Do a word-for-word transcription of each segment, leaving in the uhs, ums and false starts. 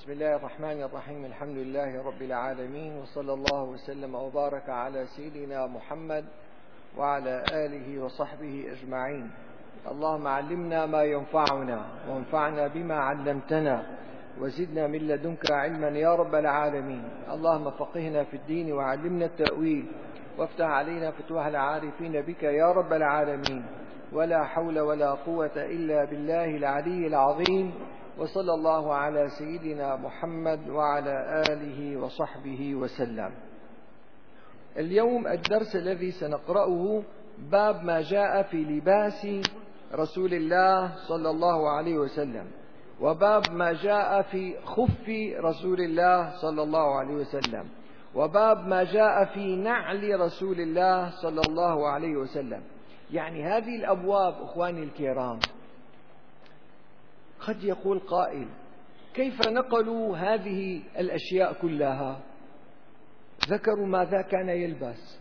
بسم الله الرحمن الرحيم. الحمد لله رب العالمين، وصلى الله وسلم وبارك على سيدنا محمد وعلى آله وصحبه أجمعين. اللهم علمنا ما ينفعنا وانفعنا بما علمتنا وزدنا من لدنك علما يا رب العالمين. اللهم فقهنا في الدين وعلمنا التأويل وافتح علينا فتوح العارفين بك يا رب العالمين. ولا حول ولا قوة إلا بالله العلي العظيم. وصلى الله على سيدنا محمد وعلى آله وصحبه وسلم. اليوم الدرس الذي سنقرأه باب ما جاء في لباس رسول الله صلى الله عليه وسلم، وباب ما جاء في خف رسول الله صلى الله عليه وسلم، وباب ما جاء في نعل رسول الله صلى الله عليه وسلم. يعني هذه الأبواب أخواني الكرام، قد يقول قائل: كيف نقلوا هذه الأشياء كلها؟ ذكروا ماذا كان يلبس،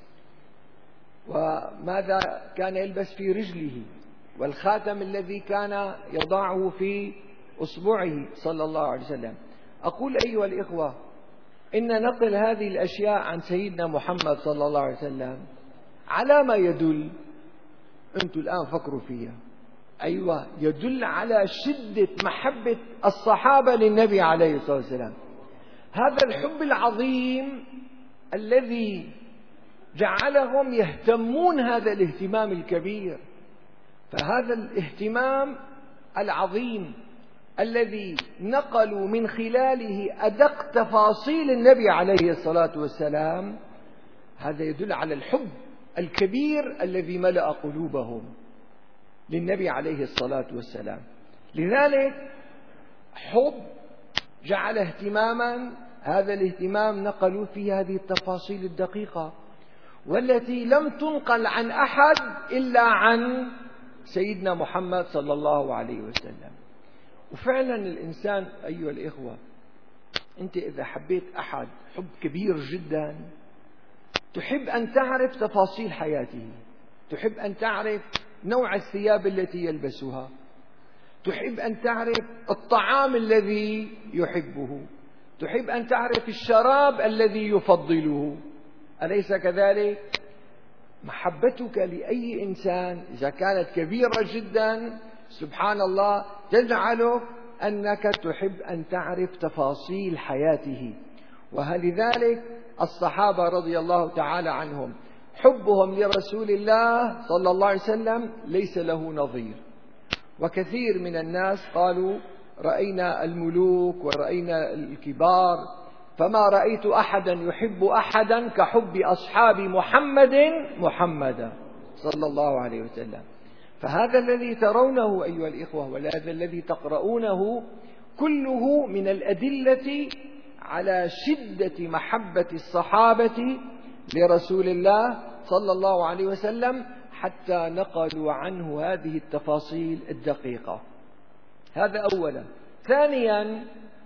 وماذا كان يلبس في رجله، والخاتم الذي كان يضعه في أصبعه صلى الله عليه وسلم. أقول أيها الإخوة، إن نقل هذه الأشياء عن سيدنا محمد صلى الله عليه وسلم على ما يدل؟ أنتم الآن فكروا فيها. أيوة، يدل على شدة محبة الصحابة للنبي عليه الصلاة والسلام. هذا الحب العظيم الذي جعلهم يهتمون هذا الاهتمام الكبير. فهذا الاهتمام العظيم الذي نقلوا من خلاله أدق تفاصيل النبي عليه الصلاة والسلام، هذا يدل على الحب الكبير الذي ملأ قلوبهم للنبي عليه الصلاة والسلام. لذلك حب جعل اهتماما، هذا الاهتمام نقلوا فيه هذه التفاصيل الدقيقة والتي لم تنقل عن أحد إلا عن سيدنا محمد صلى الله عليه وسلم. وفعلا الإنسان أيها الإخوة، أنت إذا حبيت أحد حب كبير جدا، تحب أن تعرف تفاصيل حياته، تحب أن تعرف نوع الثياب التي يلبسها، تحب أن تعرف الطعام الذي يحبه، تحب أن تعرف الشراب الذي يفضله. أليس كذلك؟ محبتك لأي إنسان إذا كانت كبيرة جدا سبحان الله تجعلك أنك تحب أن تعرف تفاصيل حياته. ولذلك الصحابة رضي الله تعالى عنهم حبهم لرسول الله صلى الله عليه وسلم ليس له نظير. وكثير من الناس قالوا: رأينا الملوك ورأينا الكبار، فما رأيت أحدا يحب أحدا كحب أصحاب محمد محمدا صلى الله عليه وسلم. فهذا الذي ترونه أيها الإخوة وهذا الذي تقرؤونه كله من الأدلة على شدة محبة الصحابة لرسول الله صلى الله عليه وسلم، حتى نقلوا عنه هذه التفاصيل الدقيقة. هذا أولا. ثانيا،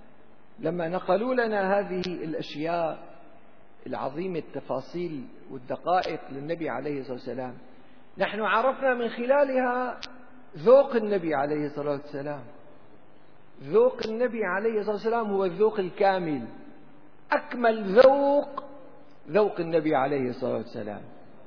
لما نقلوا لنا هذه الأشياء العظيمة التفاصيل والدقائق للنبي عليه الصلاة والسلام، نحن عرفنا من خلالها ذوق النبي عليه الصلاة والسلام. ذوق النبي عليه الصلاة والسلام هو الذوق الكامل. أكمل ذوق ذوق النبي عليه الصلاة والسلام.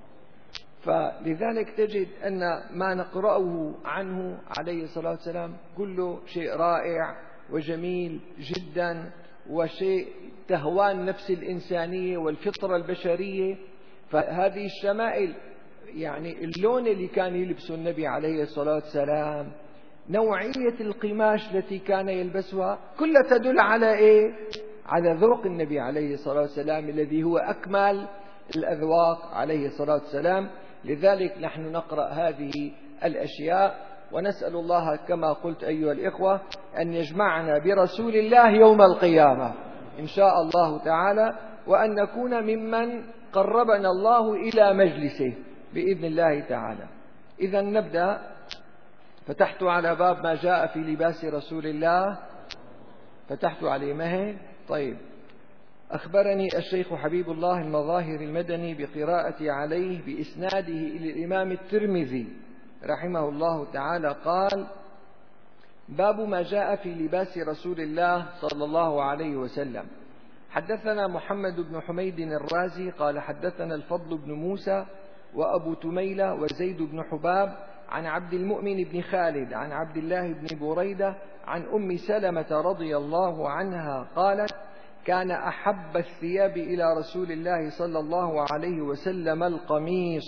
فلذلك تجد أن ما نقرأه عنه عليه الصلاة والسلام كله شيء رائع وجميل جدا، وشيء تهوى النفس الإنسانية والفطرة البشرية. فهذه الشمائل، يعني اللون اللي كان يلبسه النبي عليه الصلاة والسلام، نوعية القماش التي كان يلبسها، كلها تدل على إيه؟ على ذوق النبي عليه الصلاة والسلام الذي هو أكمل الأذواق عليه الصلاة والسلام. لذلك نحن نقرأ هذه الأشياء ونسأل الله كما قلت أيها الإخوة أن يجمعنا برسول الله يوم القيامة إن شاء الله تعالى، وأن نكون ممن قربنا الله إلى مجلسه بإذن الله تعالى. إذا نبدأ. فتحت على باب ما جاء في لباس رسول الله، فتحت عليه مهل. طيب. أخبرني الشيخ حبيب الله المظاهر المدني بقراءتي عليه بإسناده إلى الإمام الترمذي رحمه الله تعالى قال: باب ما جاء في لباس رسول الله صلى الله عليه وسلم. حدثنا محمد بن حميد الرازي قال حدثنا الفضل بن موسى وأبو تميلة وزيد بن حباب عن عبد المؤمن بن خالد عن عبد الله بن بريدة عن أم سلمة رضي الله عنها قالت: كان أحب الثياب إلى رسول الله صلى الله عليه وسلم القميص.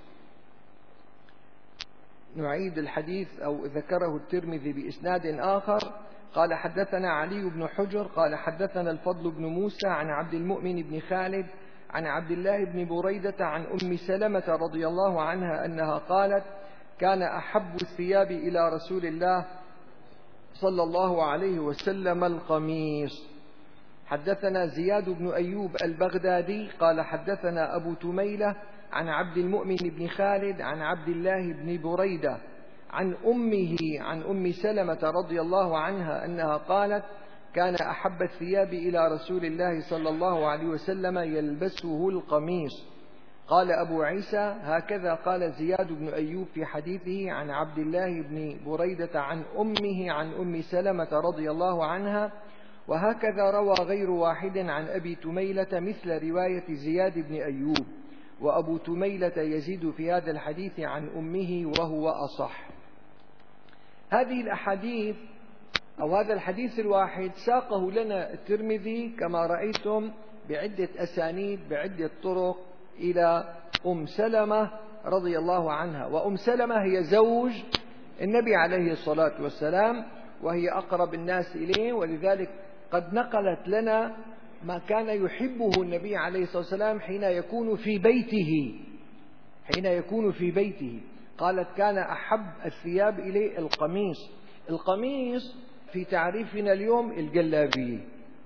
نعيد الحديث أو ذكره الترمذي بإسناد آخر قال حدثنا علي بن حجر قال حدثنا الفضل بن موسى عن عبد المؤمن بن خالد عن عبد الله بن بريدة عن أم سلمة رضي الله عنها أنها قالت: كان أحب الثياب إلى رسول الله صلى الله عليه وسلم القميص. حدثنا زياد بن أيوب البغدادي قال حدثنا أبو تميلة عن عبد المؤمن بن خالد عن عبد الله بن بريدة عن أمه عن أم سلمة رضي الله عنها أنها قالت: كان أحب الثياب إلى رسول الله صلى الله عليه وسلم يلبسه القميص. قال أبو عيسى: هكذا قال زياد بن أيوب في حديثه عن عبد الله بن بريدة عن أمه عن أم سلمة رضي الله عنها، وهكذا روى غير واحد عن أبي تميلة مثل رواية زياد بن أيوب، وأبو تميلة يزيد في هذا الحديث عن أمه وهو أصح. هذه الأحاديث أو هذا الحديث الواحد ساقه لنا الترمذي كما رأيتم بعدة أسانيد بعدة طرق إلى أم سلمة رضي الله عنها، وأم سلمة هي زوج النبي عليه الصلاة والسلام وهي أقرب الناس إليه، ولذلك قد نقلت لنا ما كان يحبه النبي عليه الصلاة والسلام حين يكون في بيته حين يكون في بيته قالت: كان أحب الثياب إليه القميص. القميص في تعريفنا اليوم الجلابية،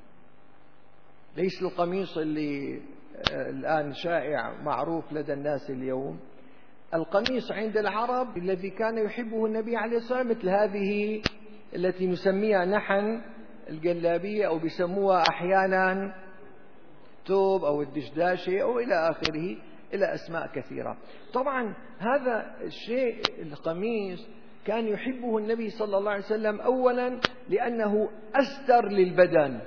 ليس القميص اللي الآن شائع معروف لدى الناس اليوم. القميص عند العرب الذي كان يحبه النبي عليه الصلاة والسلام مثل هذه التي نسميها نحن الجلابية، أو بيسموها أحيانا توب أو الدشداشة أو إلى آخره، إلى أسماء كثيرة. طبعا هذا الشيء القميص كان يحبه النبي صلى الله عليه وسلم أولا لأنه أستر للبدن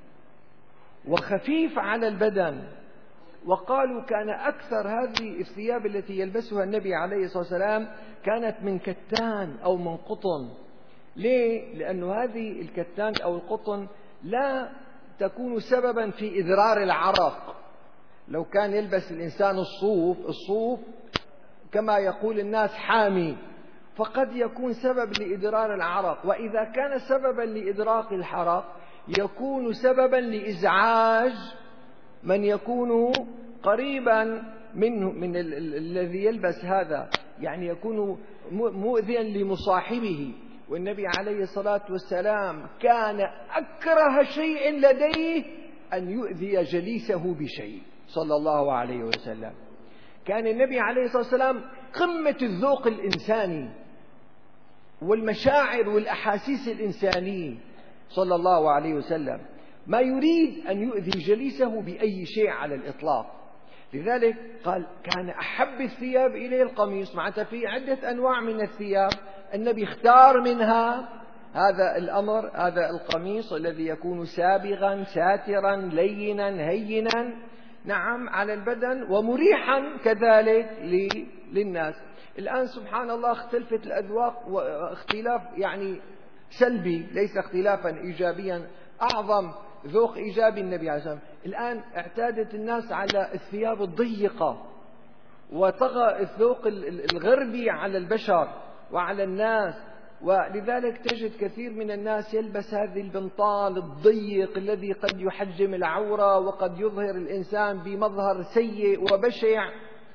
وخفيف على البدن، وقالوا كان أكثر هذه الثياب التي يلبسها النبي عليه الصلاة والسلام كانت من كتان أو من قطن. ليه؟ لأن هذه الكتان أو القطن لا تكون سببا في إذرار العرق. لو كان يلبس الإنسان الصوف الصوف كما يقول الناس حامي، فقد يكون سبب لإدرار العرق، وإذا كان سببا لإدراك الحرق يكون سببا لإزعاج من يكون قريبا منه من ال ال الذي يلبس هذا، يعني يكون مؤذيا لمصاحبه. والنبي عليه الصلاة والسلام كان أكره شيء لديه أن يؤذي جليسه بشيء صلى الله عليه وسلم. كان النبي عليه الصلاة والسلام قمة الذوق الإنساني والمشاعر والأحاسيس الإنسانية صلى الله عليه وسلم، ما يريد أن يؤذي جليسه بأي شيء على الإطلاق. لذلك قال: كان أحب الثياب إليه القميص. معناتها في عدة أنواع من الثياب، النبي اختار منها هذا الأمر، هذا القميص الذي يكون سابغا ساترا لينا هينا، نعم، على البدن ومريحا كذلك للناس. الآن سبحان الله اختلفت الأذواق، واختلاف يعني سلبي ليس اختلافا إيجابيا، أعظم ذوق إيجابي النبي عليه الصلاة والسلام. الآن اعتادت الناس على الثياب الضيقة، وطغى الذوق الغربي على البشر وعلى الناس، ولذلك تجد كثير من الناس يلبس هذه البنطال الضيق الذي قد يحجم العورة وقد يظهر الإنسان بمظهر سيء وبشع.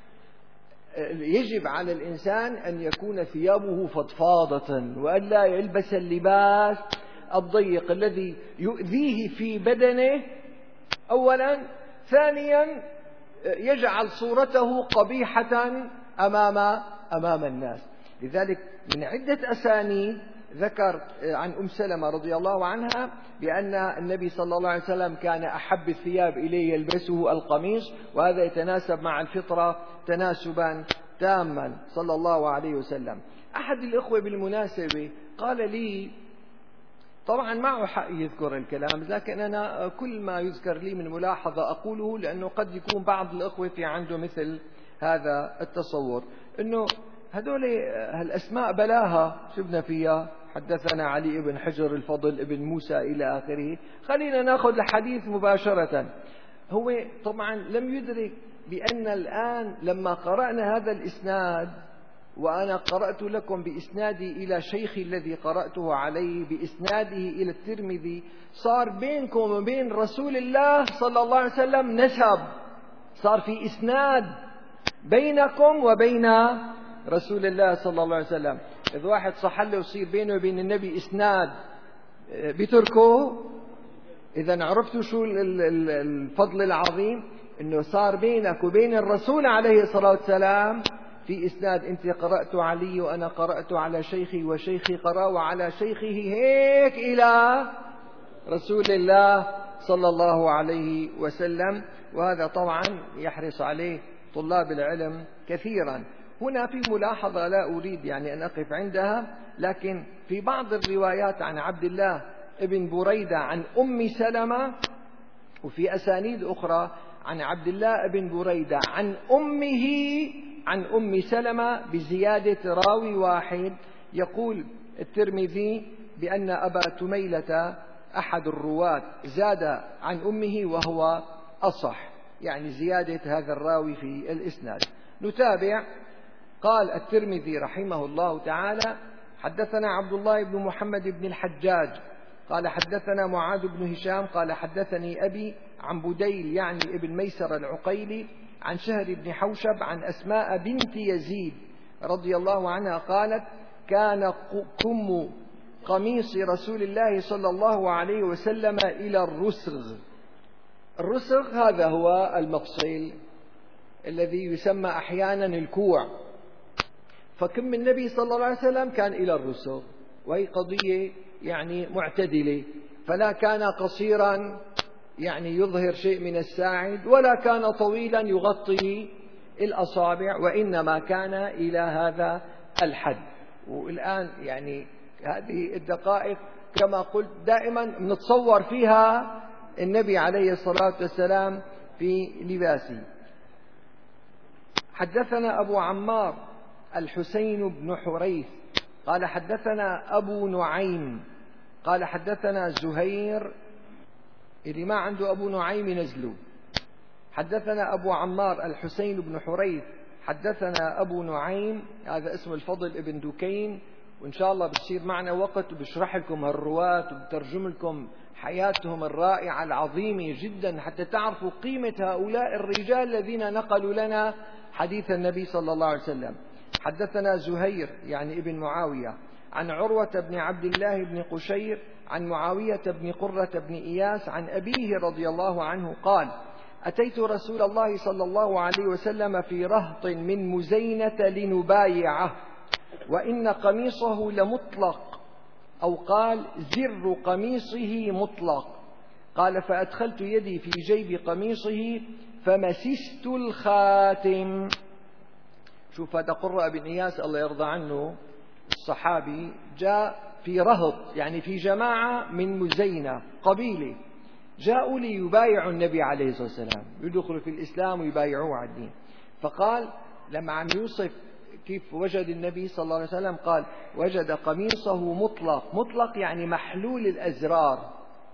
يجب على الإنسان أن يكون ثيابه فضفاضة، وألا يلبس اللباس الضيق الذي يؤذيه في بدنه أولا، ثانيا يجعل صورته قبيحة أمام أمام الناس. لذلك من عدة أسانيد ذكر عن أم سلمة رضي الله عنها بأن النبي صلى الله عليه وسلم كان أحب الثياب إليه يلبسه القميص، وهذا يتناسب مع الفطرة تناسبا تاما صلى الله عليه وسلم. أحد الإخوة بالمناسبة قال لي طبعا معه حق يذكر الكلام، لكن أنا كل ما يذكر لي من ملاحظة أقوله، لأنه قد يكون بعض الأخوة في عنده مثل هذا التصور، أنه هذول هالأسماء بلاها شبنا فيها، حدثنا علي بن حجر، الفضل ابن موسى إلى آخره. خلينا نأخذ الحديث مباشرة. هو طبعا لم يدرك بأن الآن لما قرأنا هذا الإسناد، وأنا قرأت لكم بإسنادي إلى شيخي الذي قرأته عليه بإسناده إلى الترمذي، صار بينكم وبين رسول الله صلى الله عليه وسلم نسب، صار في إسناد بينكم وبين رسول الله صلى الله عليه وسلم. إذا واحد صح له يصير بينه وبين النبي إسناد بتركه. إذا عرفتوا شو الفضل العظيم، إنه صار بينك وبين الرسول عليه الصلاة والسلام في إسناد. أنت قرأت علي وأنا قرأت على شيخي وشيخي قرأ وعلى شيخه، هيك إلى رسول الله صلى الله عليه وسلم. وهذا طبعا يحرص عليه طلاب العلم كثيرا. هنا في ملاحظة لا أريد يعني أن أقف عندها، لكن في بعض الروايات عن عبد الله ابن بريدة عن أم سلمة، وفي أسانيد أخرى عن عبد الله ابن بريدة عن أمه عن أم سلمة بزيادة راوي واحد. يقول الترمذي بأن أبا تميلة أحد الرواة زاد عن أمه وهو أصح، يعني زيادة هذا الراوي في الإسناد. نتابع. قال الترمذي رحمه الله تعالى: حدثنا عبد الله بن محمد بن الحجاج قال حدثنا معاذ بن هشام قال حدثني أبي عن بديل يعني ابن ميسر العقيلي عن شهر بن حوشب عن أسماء بنت يزيد رضي الله عنها قالت: كان كم قميص رسول الله صلى الله عليه وسلم إلى الرسغ. الرسغ هذا هو المفصل الذي يسمى أحيانا الكوع، فكم النبي صلى الله عليه وسلم كان إلى الرسغ، وهي قضية يعني معتدلة، فلا كان قصيرا يعني يظهر شيء من الساعد، ولا كان طويلا يغطي الأصابع، وإنما كان إلى هذا الحد. والآن يعني هذه الدقائق كما قلت دائما نتصور فيها النبي عليه الصلاة والسلام في لباسه. حدثنا أبو عمار الحسين بن حريث قال حدثنا أبو نعيم قال حدثنا زهير، اللي ما عنده أبو نعيم ينزلوا. حدثنا أبو عمار الحسين بن حريث حدثنا أبو نعيم، هذا اسم الفضل ابن دكين، وإن شاء الله بتصير معنا وقت وبشرح لكم هالرواة وبترجم لكم حياتهم الرائعة العظيمة جدا حتى تعرفوا قيمة هؤلاء الرجال الذين نقلوا لنا حديث النبي صلى الله عليه وسلم. حدثنا زهير يعني ابن معاوية عن عروة بن عبد الله بن قشير عن معاوية بن قرة بن إياس عن أبيه رضي الله عنه قال: أتيت رسول الله صلى الله عليه وسلم في رهط من مزينة لنبايعه، وإن قميصه لمطلق، أو قال زر قميصه مطلق. قال: فأدخلت يدي في جيب قميصه فمسست الخاتم. شوف هذا قرة بن إياس الله يرضى عنه الصحابي، جاء في رهط يعني في جماعة من مزينة قبيلة، جاءوا ليبايعوا النبي عليه الصلاة والسلام، يدخلوا في الإسلام ويبايعوه على الدين. فقال لما عم يوصف كيف وجد النبي صلى الله عليه وسلم قال: وجد قميصه مطلق. مطلق يعني محلول الأزرار،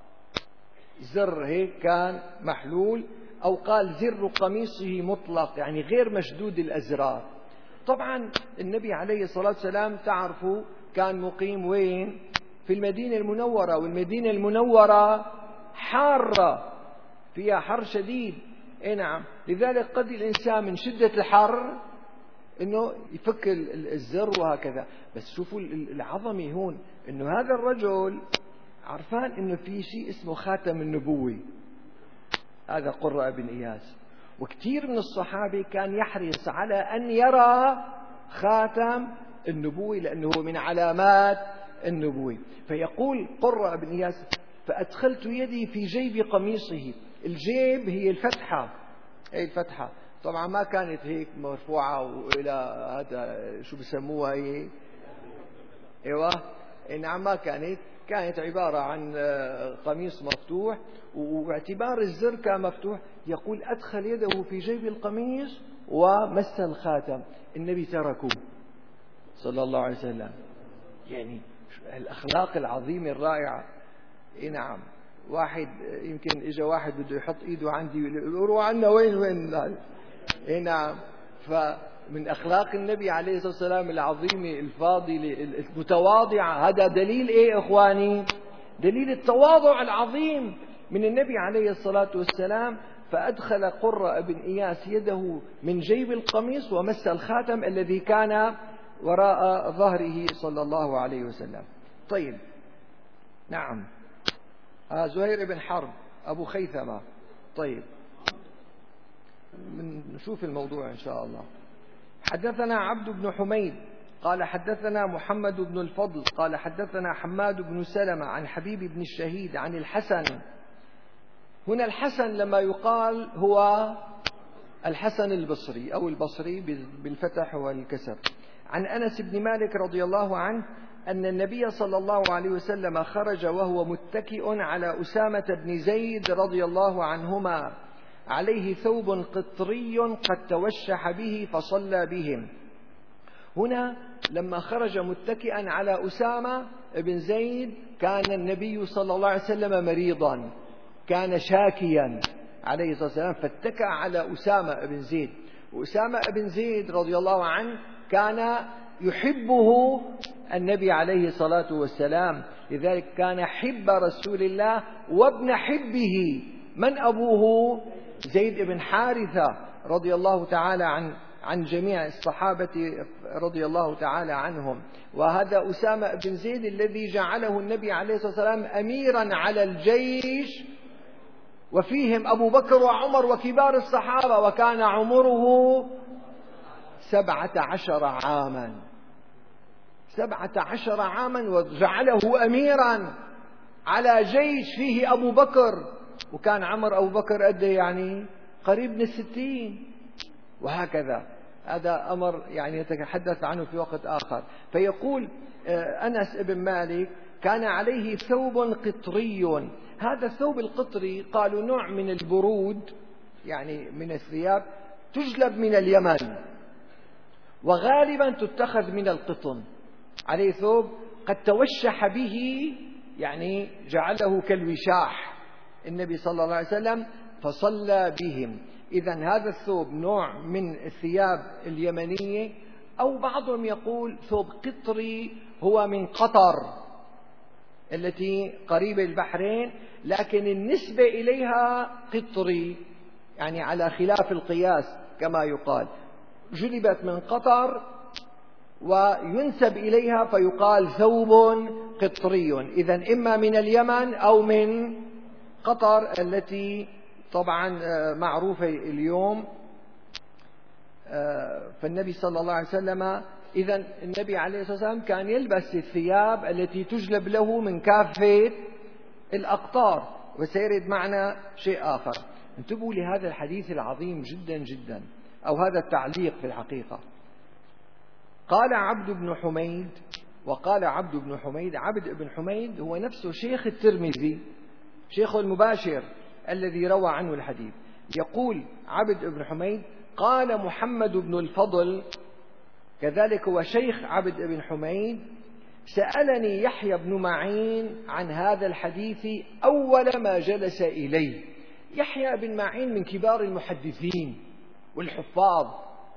زر هيك كان محلول، أو قال زر قميصه مطلق يعني غير مشدود الأزرار. طبعا النبي عليه الصلاة والسلام تعرفوا كان مقيم وين؟ في المدينة المنورة، والمدينة المنورة حارة فيها حر شديد. اي نعم، لذلك قد الإنسان من شدة الحر انه يفك الزر وهكذا. بس شوفوا العظمة هون، انه هذا الرجل عرفان انه في شيء اسمه خاتم النبوة، هذا قرة بن إياس. وكثير من الصحابة كان يحرص على أن يرى خاتم النبوة لأنه من علامات النبوة. فيقول قرة بن إياس: فأدخلت يدي في جيب قميصه. الجيب هي الفتحة، هي الفتحة طبعا ما كانت هيك مرفوعة وإلى هذا شو بسموها هي، ايوه نعم ما كانت، كانت عبارة عن قميص مفتوح، واعتبار الزر كان مفتوح، يقول أدخل يده في جيب القميص ومس الخاتم. النبي تركه صلى الله عليه وسلم. يعني الأخلاق العظيمة الرائعة. إيه نعم، واحد يمكن إجا واحد بده يحط إيده عندي يقول عنا وين وين. إيه نعم. فمن أخلاق النبي عليه الصلاة والسلام العظيمة الفاضلة المتواضعة. هذا دليل إيه إخواني؟ دليل التواضع العظيم من النبي عليه الصلاة والسلام. فأدخل قرة بن إياس يده من جيب القميص ومس الخاتم الذي كان وراء ظهره صلى الله عليه وسلم. طيب نعم. آه زهير بن حرب أبو خيثمة. طيب نشوف الموضوع إن شاء الله. حدثنا عبد بن حميد قال حدثنا محمد بن الفضل قال حدثنا حماد بن سلمة عن حبيب بن الشهيد عن الحسن. هنا الحسن لما يقال هو الحسن البصري أو البصري بالفتح والكسر. عن أنس بن مالك رضي الله عنه أن النبي صلى الله عليه وسلم خرج وهو متكئ على أسامة بن زيد رضي الله عنهما عليه ثوب قطري قد توشح به فصلى بهم. هنا لما خرج متكئا على أسامة بن زيد كان النبي صلى الله عليه وسلم مريضا، كان شاكيا عليه الصلاة والسلام، فاتكأ على أسامة بن زيد. وأسامة بن زيد رضي الله عنه كان يحبه النبي عليه الصلاة والسلام، لذلك كان حب رسول الله وابن حبه. من أبوه؟ زيد بن حارثة رضي الله تعالى عن عن جميع الصحابة رضي الله تعالى عنهم. وهذا أسامة بن زيد الذي جعله النبي عليه الصلاة والسلام أميرا على الجيش، وفيهم أبو بكر وعمر وكبار الصحابة، وكان عمره سبعة عشر عاما سبعة عشر عاما وجعله أميرا على جيش فيه أبو بكر، وكان عمر أبو بكر قد يعني قريب من الستين، وهكذا. هذا أمر يعني نتحدث عنه في وقت آخر. فيقول أنس بن مالك كان عليه ثوب قطري. هذا الثوب القطري قالوا نوع من البرود، يعني من الثياب تجلب من اليمن وغالبا تتخذ من القطن. عليه ثوب قد توشح به، يعني جعله كالوشاح النبي صلى الله عليه وسلم فصلى بهم. إذن هذا الثوب نوع من الثياب اليمنية، أو بعضهم يقول ثوب قطري هو من قطر التي قريبة البحرين، لكن النسبة إليها قطري، يعني على خلاف القياس كما يقال، جلبت من قطر وينسب إليها فيقال ثوب قطري. إذن إما من اليمن أو من قطر التي طبعا معروفة اليوم. فالنبي صلى الله عليه وسلم إذن النبي عليه الصلاة والسلام كان يلبس الثياب التي تجلب له من كافة الأقطار. وسيرد معنا شيء آخر. انتبهوا لهذا الحديث العظيم جدا جدا، أو هذا التعليق في الحقيقة. قال عبد بن حميد، وقال عبد بن حميد. عبد بن حميد هو نفسه شيخ الترمذي، شيخ المباشر الذي روى عنه الحديث. يقول عبد بن حميد قال محمد بن الفضل، كذلك هو شيخ عبد بن حميد، سألني يحيى بن معين عن هذا الحديث أول ما جلس إليه. يحيى بن معين من كبار المحدثين والحفاظ،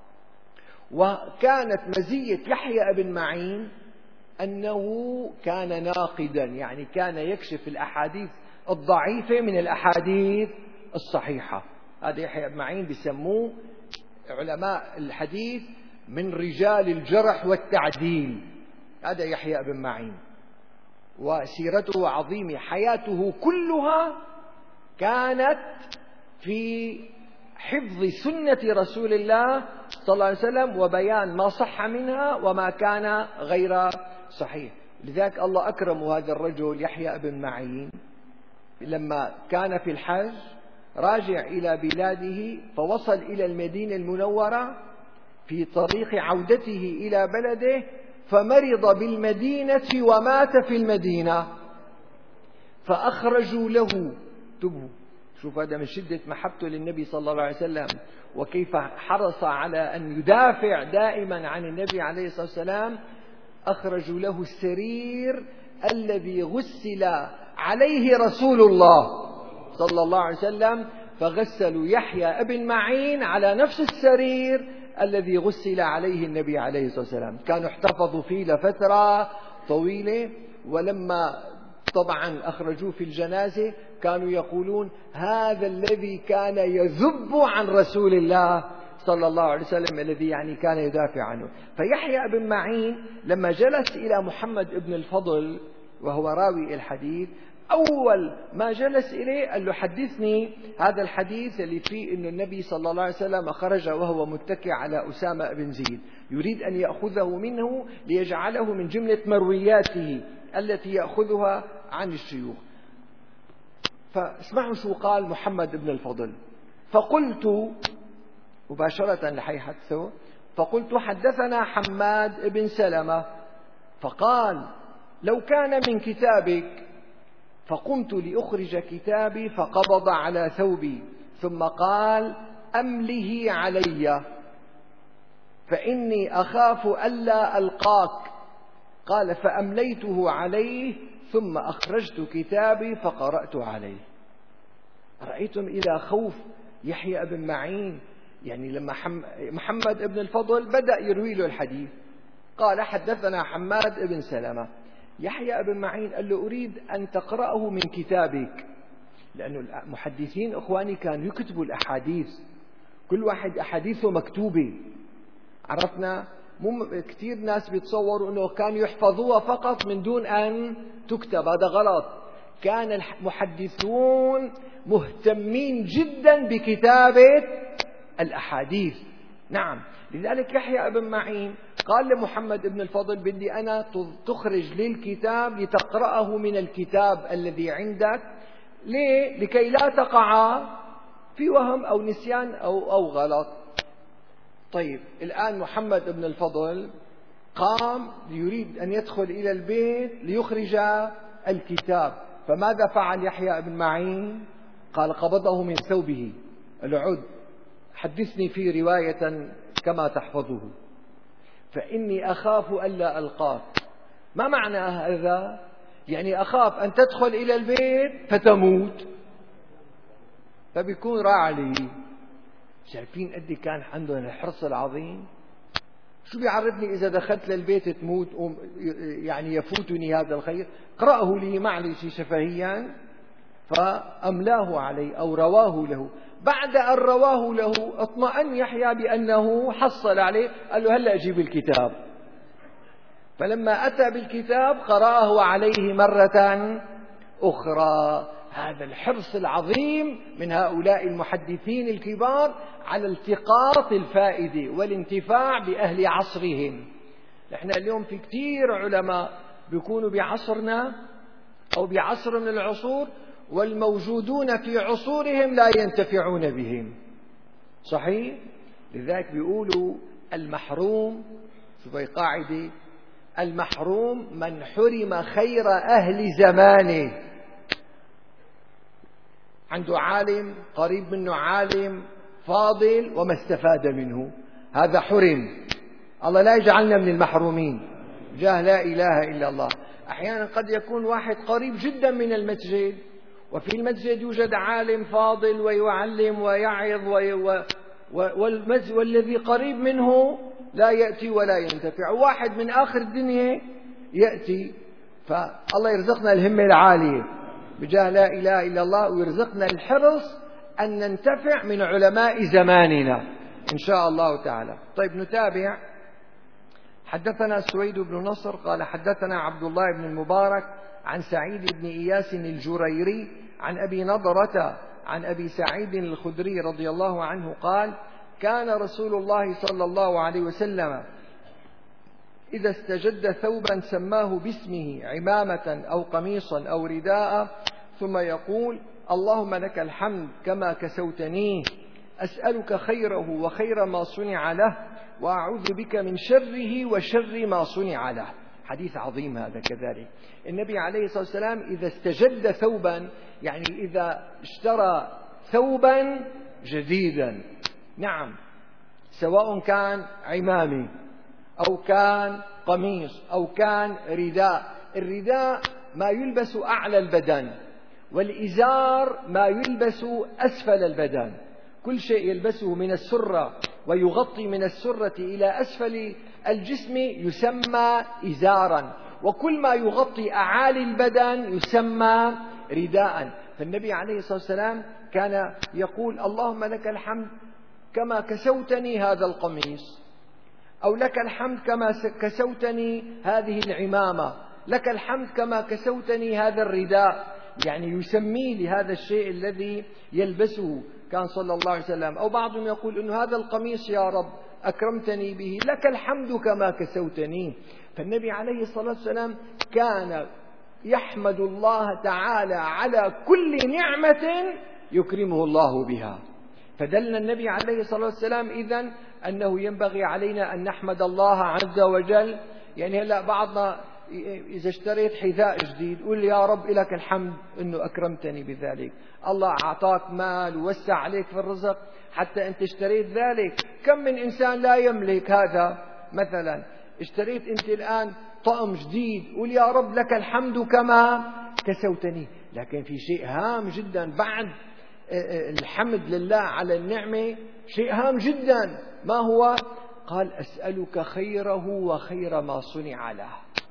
وكانت مزية يحيى بن معين أنه كان ناقدا، يعني كان يكشف الأحاديث الضعيفة من الأحاديث الصحيحة. هذا يحيى بن معين بيسموه علماء الحديث من رجال الجرح والتعديل. هذا يحيى بن معين، وسيرته عظيمة. حياته كلها كانت في حفظ سنة رسول الله صلى الله عليه وسلم وبيان ما صح منها وما كان غير صحيح. لذلك الله أكرم هذا الرجل يحيى بن معين لما كان في الحج راجع إلى بلاده، فوصل إلى المدينة المنورة في طريق عودته إلى بلده، فمرض بالمدينة ومات في المدينة. فأخرجوا له. انتبهوا، شوف هذا من شدة محبته للنبي صلى الله عليه وسلم وكيف حرص على أن يدافع دائما عن النبي عليه الصلاة والسلام. أخرجوا له السرير الذي غسل عليه رسول الله صلى الله عليه وسلم، فغسلوا يحيى ابن معين على نفس السرير الذي غسل عليه النبي عليه الصلاة والسلام. كانوا احتفظوا فيه لفترة طويلة، ولما طبعا أخرجوه في الجنازة كانوا يقولون هذا الذي كان يذب عن رسول الله صلى الله عليه وسلم، الذي يعني كان يدافع عنه. فيحيى بن معين لما جلس إلى محمد بن الفضل وهو راوي الحديث، أول ما جلس إليه قال له حدثني هذا الحديث اللي فيه أن النبي صلى الله عليه وسلم خرج وهو متكئ على أسامة بن زيد، يريد أن يأخذه منه ليجعله من جملة مروياته التي يأخذها عن الشيوخ. فاسمعوا شو قال محمد بن الفضل. فقلت مباشرة لحيحدثه، فقلت حدثنا حماد بن سلمة، فقال لو كان من كتابك. فقمت لأخرج كتابي فقبض على ثوبي ثم قال أمله علي فإني أخاف ألا ألقاك. قال فأمليته عليه ثم أخرجت كتابي فقرأت عليه. رأيتم إلى خوف يحيى بن معين، يعني لما محمد بن الفضل بدأ يروي له الحديث قال حدثنا حماد بن سلمة، يحيى بن معين قال له أريد أن تقرأه من كتابك، لأن المحدثين إخواني كانوا يكتبوا الأحاديث، كل واحد أحاديثه مكتوبة. عرفنا مو كثير ناس بيتصوروا أنه كانوا يحفظوها فقط من دون أن تكتب، هذا غلط. كان المحدثون مهتمين جدا بكتابة الأحاديث. نعم، لذلك يحيى بن معين قال لمحمد بن الفضل بدي أنا تخرج لي الكتاب لتقرأه من الكتاب الذي عندك. ليه؟ لكي لا تقع في وهم أو نسيان أو, أو غلط. طيب الآن محمد بن الفضل قام يريد أن يدخل إلى البيت ليخرج الكتاب، فماذا فعل يحيى بن معين؟ قال قبضه من ثوبه، قال له عد حدثني في رواية كما تحفظه فإني أخاف ألا ألقاك. ما معنى هذا؟ يعني أخاف أن تدخل إلى البيت فتموت، فبيكون راعي. شايفين قد كان عندهم الحرص العظيم؟ شو بيعرفني إذا دخلت للبيت تموت يعني يفوتني هذا الخير؟ اقرأه لي معلش شفهيا. فأملاه عليه أو رواه له. بعد أن رواه له اطمأن يحيى بأنه حصل عليه، قال له هلأ أجيب الكتاب. فلما أتى بالكتاب قرأه عليه مرة أخرى. هذا الحرص العظيم من هؤلاء المحدثين الكبار على التقاط الفائدة والانتفاع بأهل عصرهم. نحن اليوم في كثير علماء بيكونوا بعصرنا أو بعصر من العصور والموجودون في عصورهم لا ينتفعون بهم. صحيح؟ لذلك بيقولوا المحروم، شوف هي قاعدة، المحروم من حرم خير أهل زمانه. عنده عالم قريب منه عالم فاضل وما استفاد منه، هذا حرم. الله لا يجعلنا من المحرومين، جاه لا إله إلا الله. أحيانا قد يكون واحد قريب جدا من المسجد، وفي المسجد يوجد عالم فاضل ويعلم ويعظ وي و... والمز... والذي قريب منه لا يأتي ولا ينتفع. واحد من آخر الدنيا يأتي. فالله يرزقنا الهمة العالية بجاه لا إله إلا الله، ويرزقنا الحرص أن ننتفع من علماء زماننا إن شاء الله تعالى. طيب نتابع. حدثنا سويد بن نصر قال حدثنا عبد الله بن المبارك عن سعيد بن إياس الجريري عن أبي نضرة عن أبي سعيد الخدري رضي الله عنه قال كان رسول الله صلى الله عليه وسلم إذا استجد ثوبا سماه باسمه عمامة أو قميصا أو رداء، ثم يقول اللهم لك الحمد كما كسوتنيه، أسألك خيره وخير ما صنع له، وأعوذ بك من شره وشر ما صنع له. حديث عظيم هذا كذلك. النبي عليه الصلاة والسلام إذا استجد ثوبا، يعني إذا اشترى ثوبا جديدا، نعم، سواء كان عمامة أو كان قميص أو كان رداء. الرداء ما يلبس أعلى البدن، والإزار ما يلبس أسفل البدن. كل شيء يلبسه من السرة ويغطي من السرة إلى أسفل الجسم يسمى إزارا، وكل ما يغطي أعالي البدن يسمى رداء. فالنبي عليه الصلاة والسلام كان يقول: اللهم لك الحمد كما كسوتني هذا القميص، أو لك الحمد كما كسوتني هذه العمامة، لك الحمد كما كسوتني هذا الرداء. يعني يسميه لهذا الشيء الذي يلبسه كان صلى الله عليه وسلم. أو بعضهم يقول إنه هذا القميص يا رب أكرمتني به، لك الحمد كما كسوتني. فالنبي عليه الصلاة والسلام كان يحمد الله تعالى على كل نعمة يكرمه الله بها. فدلنا النبي عليه الصلاة والسلام إذن أنه ينبغي علينا أن نحمد الله عز وجل. يعني هلأ بعضنا إذا اشتريت حذاء جديد قل يا رب لك الحمد أنه أكرمتني بذلك. الله أعطاك مال ووسع عليك في الرزق حتى أنت اشتريت ذلك. كم من إنسان لا يملك هذا؟ مثلا اشتريت أنت الآن طقم جديد قل يا رب لك الحمد كما كسوتني. لكن في شيء هام جدا بعد الحمد لله على النعمة، شيء هام جدا. ما هو؟ قال: أسألك خيره وخير ما صنع له.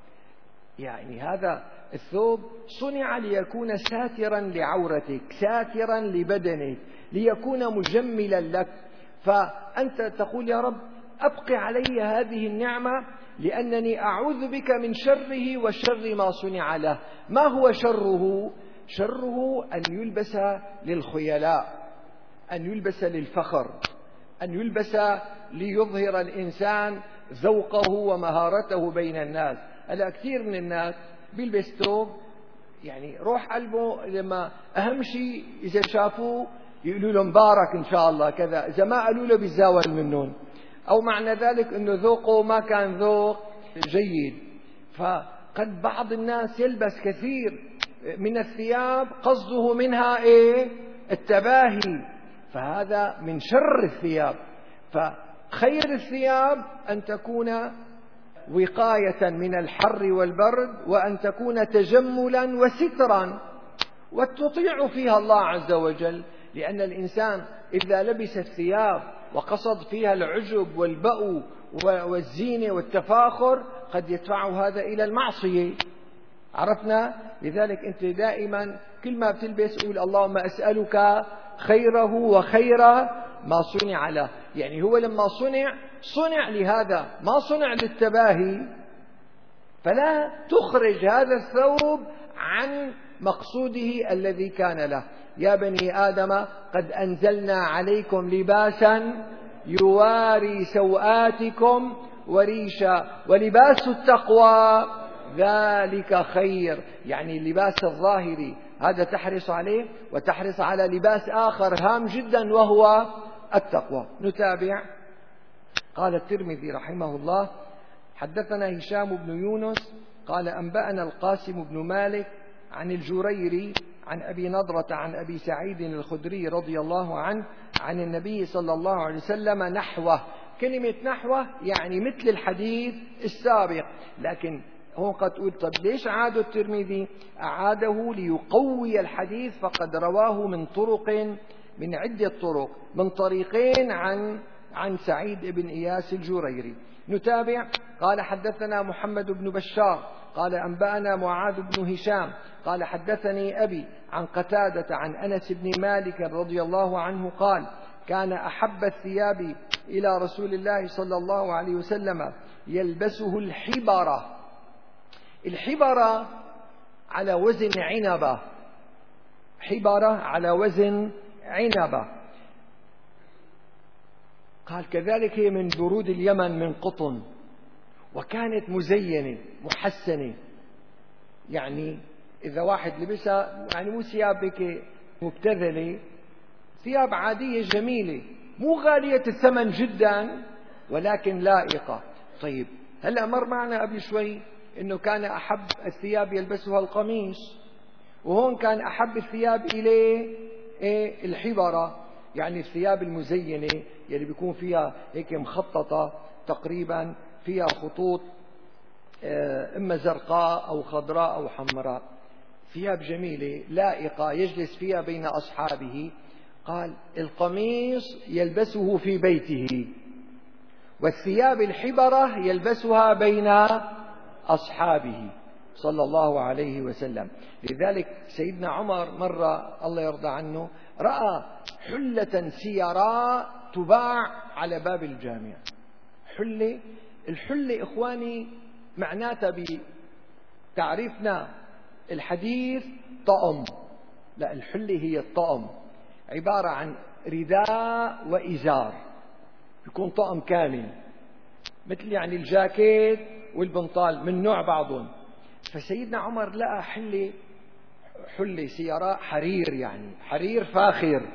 يعني هذا الثوب صنع ليكون ساترا لعورتك، ساترا لبدنك، ليكون مجملا لك. فأنت تقول يا رب أبق علي هذه النعمة لأنني أعوذ بك من شره وشر ما صنع له. ما هو شره؟ شره أن يلبس للخيلاء، أن يلبس للفخر، أن يلبس ليظهر الإنسان ذوقه ومهارته بين الناس. هلا كثير من الناس بيلبس ثوب يعني روح قلبه لما أهم شيء إذا شافوه يقولوا له مبارك إن شاء الله كذا، إذا ما قالوا له بيتزاول منهم، أو معنى ذلك أنه ذوقه ما كان ذوق جيد. فقد بعض الناس يلبس كثير من الثياب قصده منها إيه؟ التباهي، فهذا من شر الثياب. فخير الثياب أن تكون وقاية من الحر والبرد، وأن تكون تجملا وسترا وتطيع فيها الله عز وجل. لأن الإنسان إذا لبس الثياب وقصد فيها العجب والبأو والزينة والتفاخر قد يدفعه هذا إلى المعصية. عرفنا؟ لذلك أنت دائما كل ما بتلبس قول اللهم أسألك خيره وخير ما صنع له. يعني هو لما صنع صنع لهذا، ما صنع للتباهي. فلا تخرج هذا الثوب عن مقصوده الذي كان له. يا بني آدم قد أنزلنا عليكم لباسا يواري سوآتكم وريشا ولباس التقوى ذلك خير. يعني اللباس الظاهري هذا تحرص عليه، وتحرص على لباس آخر هام جدا وهو التقوى. نتابع. قال الترمذي رحمه الله: حدثنا هشام بن يونس قال أنبأنا القاسم بن مالك عن الجريري عن أبي نضرة عن أبي سعيد الخدري رضي الله عنه عن النبي صلى الله عليه وسلم نحوه. كلمة نحوه يعني مثل الحديث السابق، لكن هون قد تقول طب ليش عاده الترمذي؟ أعاده ليقوي الحديث، فقد رواه من طرق، من عدة طرق، من طريقين عن عن سعيد بن إياس الجريري. نتابع. قال حدثنا محمد بن بشار قال أنبأنا معاذ بن هشام قال حدثني أبي عن قتادة عن أنس بن مالك رضي الله عنه قال: كان أحب الثياب إلى رسول الله صلى الله عليه وسلم يلبسه الحبرة. الحبرة على وزن عنبة، حبرة على وزن عنبة. قال كذلك هي من برود اليمن من قطن، وكانت مزينة محسنة. يعني إذا واحد لبسها يعني مو ثياب هيك مبتذلة، ثياب عادية جميلة مو غالية الثمن جدا ولكن لائقة. طيب هلأ مر معنا قبل شوي أنه كان أحب الثياب يلبسها القميص، وهون كان أحب الثياب إليه إيه؟ الحبرة، يعني الثياب المزينة يلي بيكون فيها هيك مخططة تقريبا، فيها خطوط إما زرقاء أو خضراء أو حمراء، ثياب جميلة لائقة يجلس فيها بين أصحابه. قال القميص يلبسه في بيته، والثياب الحبرة يلبسها بين أصحابه صلى الله عليه وسلم. لذلك سيدنا عمر مرة الله يرضى عنه رأى حلة سيراء تباع على باب الجامع. حلة، الحلة إخواني معناتها بتعريفنا الحديث طقم، لا، الحلة هي الطقم، عبارة عن رداء وإزار، يكون طقم كامل، مثل يعني الجاكيت والبنطال من نوع بعضهم. فسيدنا عمر لقى حلة حلة سيراء حرير، يعني حرير فاخر،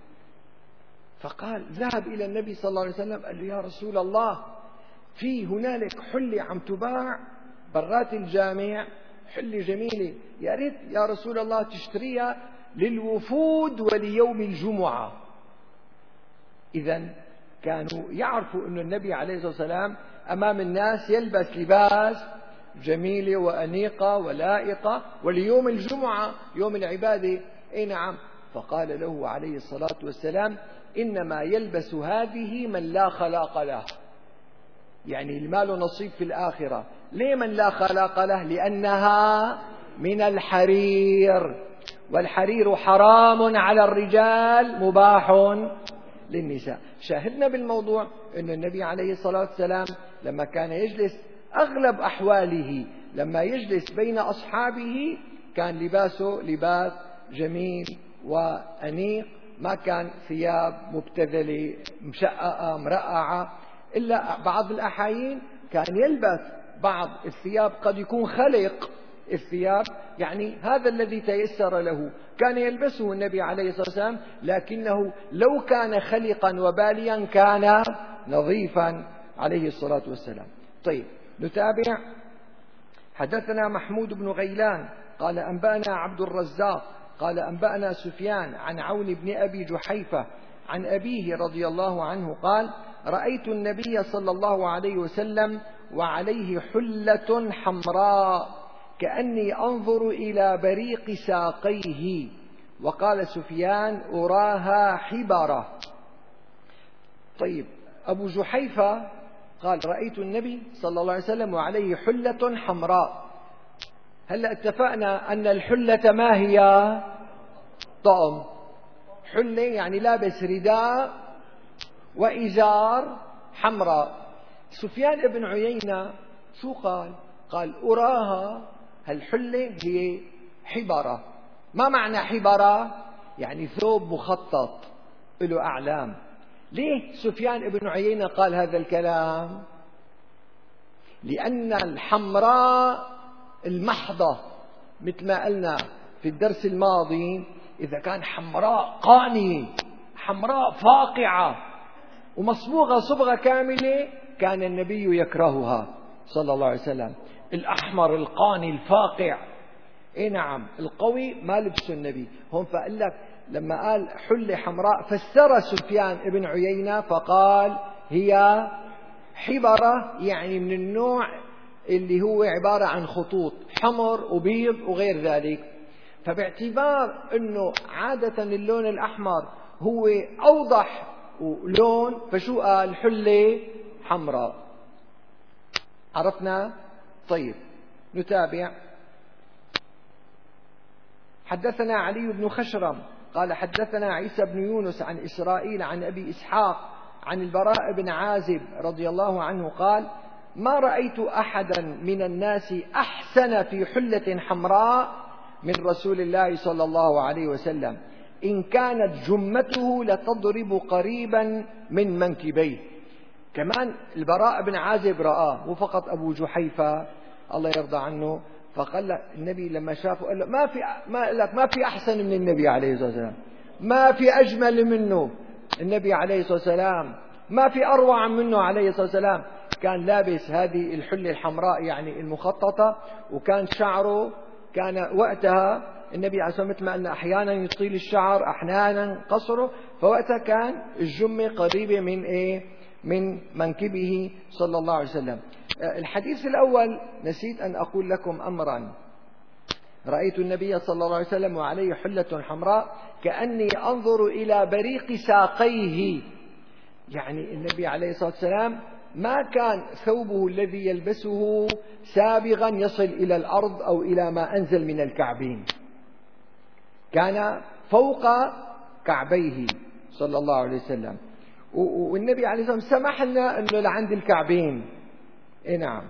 فقال ذهب إلى النبي صلى الله عليه وسلم قال له يا رسول الله في هنالك حلة عم تباع برات الجامع، حلة جميلة، يا ريت يا رسول الله تشتريها للوفود وليوم الجمعة. إذن كانوا يعرفوا أن النبي عليه الصلاة والسلام أمام الناس يلبس لباس جميلة وأنيقة ولائقة، وليوم الجمعة يوم العبادة أي نعم. فقال له عليه الصلاة والسلام إنما يلبس هذه من لا خلاق له، يعني المال نصيب في الآخرة. ليه من لا خلاق له؟ لأنها من الحرير، والحرير حرام على الرجال مباح للنساء. شاهدنا بالموضوع أن النبي عليه الصلاة والسلام لما كان يجلس أغلب أحواله لما يجلس بين أصحابه كان لباسه لباس جميل وأنيق، ما كان ثياب مبتذلة مشققة مرقعة، إلا بعض الأحايين كان يلبس بعض الثياب قد يكون خلق الثياب، يعني هذا الذي تيسر له كان يلبسه النبي عليه الصلاة والسلام، لكنه لو كان خلقا وباليا كان نظيفا عليه الصلاة والسلام. طيب نتابع. حدثنا محمود بن غيلان قال أنبأنا عبد الرزاق قال أنبأنا سفيان عن عون بن أبي جحيفة عن أبيه رضي الله عنه قال رأيت النبي صلى الله عليه وسلم وعليه حلة حمراء كأني أنظر إلى بريق ساقيه. وقال سفيان أراها حبرة. طيب أبو جحيفة قال رأيت النبي صلى الله عليه وسلم وعليه حلة حمراء. هلأ اتفقنا أن الحلة ما هي؟ طقم. حلة يعني لابس رداء وإزار حمراء. سفيان بن عيينة شو قال؟ قال أراها هالحلة هي حبرة. ما معنى حبرة؟ يعني ثوب مخطط له أعلام. ليه سفيان بن عيينة قال هذا الكلام؟ لأن الحمراء المحضة مثل ما قلنا في الدرس الماضي، إذا كان حمراء قانية حمراء فاقعة ومصبوغة صبغة كاملة كان النبي يكرهها صلى الله عليه وسلم. الأحمر القاني الفاقع إيه نعم القوي ما لبسه النبي. هم فقال لك لما قال حلة حمراء فسر سفيان بن عيينة فقال هي حبرة، يعني من النوع اللي هو عبارة عن خطوط حمر وبيض وغير ذلك. فباعتبار أنه عادة اللون الأحمر هو أوضح لون فشو قال حلة حمراء. عرفنا؟ طيب نتابع. حدثنا علي بن خشرم قال حدثنا عيسى بن يونس عن إسرائيل عن أبي إسحاق عن البراء بن عازب رضي الله عنه قال ما رأيت أحدا من الناس أحسن في حلة حمراء من رسول الله صلى الله عليه وسلم، إن كانت جمته لتضرب قريبا من منكبيه. كمان البراء بن عازب رآه، مو فقط أبو جحيفة الله يرضى عنه. فقال له النبي لما شافه قال له ما في ما لك ما في أحسن من النبي عليه الصلاة والسلام، ما في أجمل منه النبي عليه الصلاة والسلام، ما في أروع منه عليه الصلاة والسلام. كان لابس هذه الحلة الحمراء يعني المخططة، وكان شعره كان وقتها النبي عليه الصلاة والسلام مثل ما قلنا أحيانا يطيل الشعر أحيانا قصره، فوقتها كان الجمة قريبة من إيه؟ من منكبه صلى الله عليه وسلم. الحديث الأول نسيت أن أقول لكم أمرا. رأيت النبي صلى الله عليه وسلم وعليه حلة حمراء كأني أنظر إلى بريق ساقيه. يعني النبي عليه الصلاة والسلام ما كان ثوبه الذي يلبسه سابغا يصل إلى الأرض أو إلى ما أنزل من الكعبين، كان فوق كعبيه صلى الله عليه وسلم. والنبي عليه الصلاة والسلام سمح لنا أنه لعند الكعبين. إيه نعم.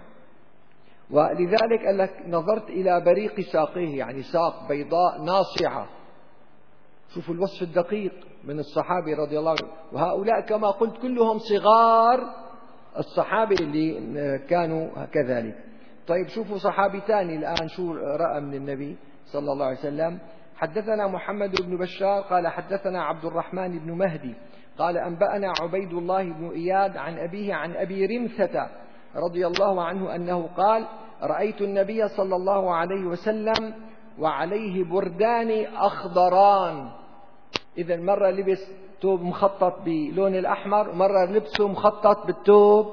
ولذلك قال لك نظرت إلى بريق ساقيه، يعني ساق بيضاء ناصعة. شوفوا الوصف الدقيق من الصحابة رضي الله عنهم، وهؤلاء كما قلت كلهم صغار الصحابة اللي كانوا كذلك. طيب شوفوا صحابي ثاني الآن شو رأى من النبي صلى الله عليه وسلم. حدثنا محمد بن بشار قال حدثنا عبد الرحمن بن مهدي قال أنبأنا عبيد الله بن إياد عن أبيه عن أبي رمثة رضي الله عنه أنه قال رأيت النبي صلى الله عليه وسلم وعليه بردان أخضران. إذا مرة لبس ثوب مخطط بلون الأحمر، ومرة لبسه مخطط بالثوب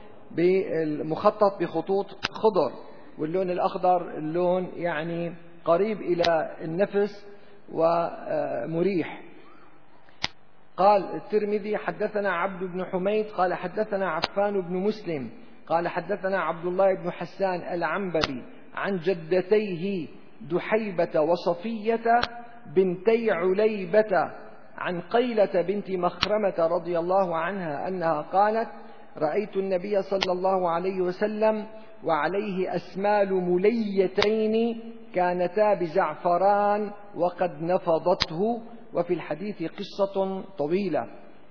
مخطط بخطوط خضر، واللون الأخضر اللون يعني قريب إلى النفس ومريح. قال الترمذي حدثنا عبد بن حميد قال حدثنا عفان بن مسلم قال حدثنا عبد الله بن حسان العنبري عن جدتيه دحيبة وصفية بنتي عليبة عن قيلة بنت مخرمة رضي الله عنها أنها قالت رأيت النبي صلى الله عليه وسلم وعليه أسمال مليتين كانتا بزعفران وقد نفضته. وفي الحديث قصة طويلة.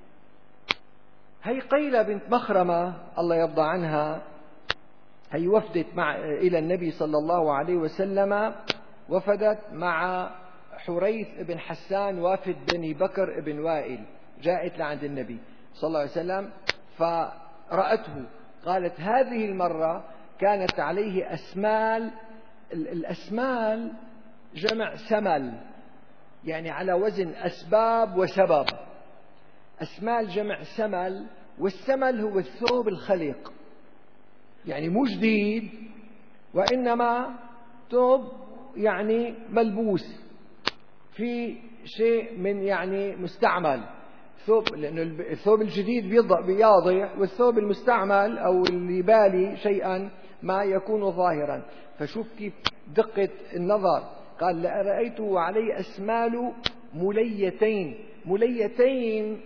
هي قيلة بنت مخرمة الله يرضى عنها، هي وفدت مع إلى النبي صلى الله عليه وسلم، وفدت مع حريث بن حسان وافد بني بكر بن وائل، جاءت لعند النبي صلى الله عليه وسلم فرأته، قالت هذه المرة كانت عليه أسمال. الأسمال جمع سمل، يعني على وزن أسباب وسبب. أسمال جمع سمل، والسمل هو الثوب الخلق، يعني مو جديد وإنما ثوب يعني ملبوس في شيء من يعني مستعمل. ثوب لأنه الثوب الجديد بياضح، والثوب المستعمل أو اللي بالي شيئا ما يكون ظاهرا. فشوف كيف دقة النظر. قال رأيته عليه أسمال مليتين. مليتين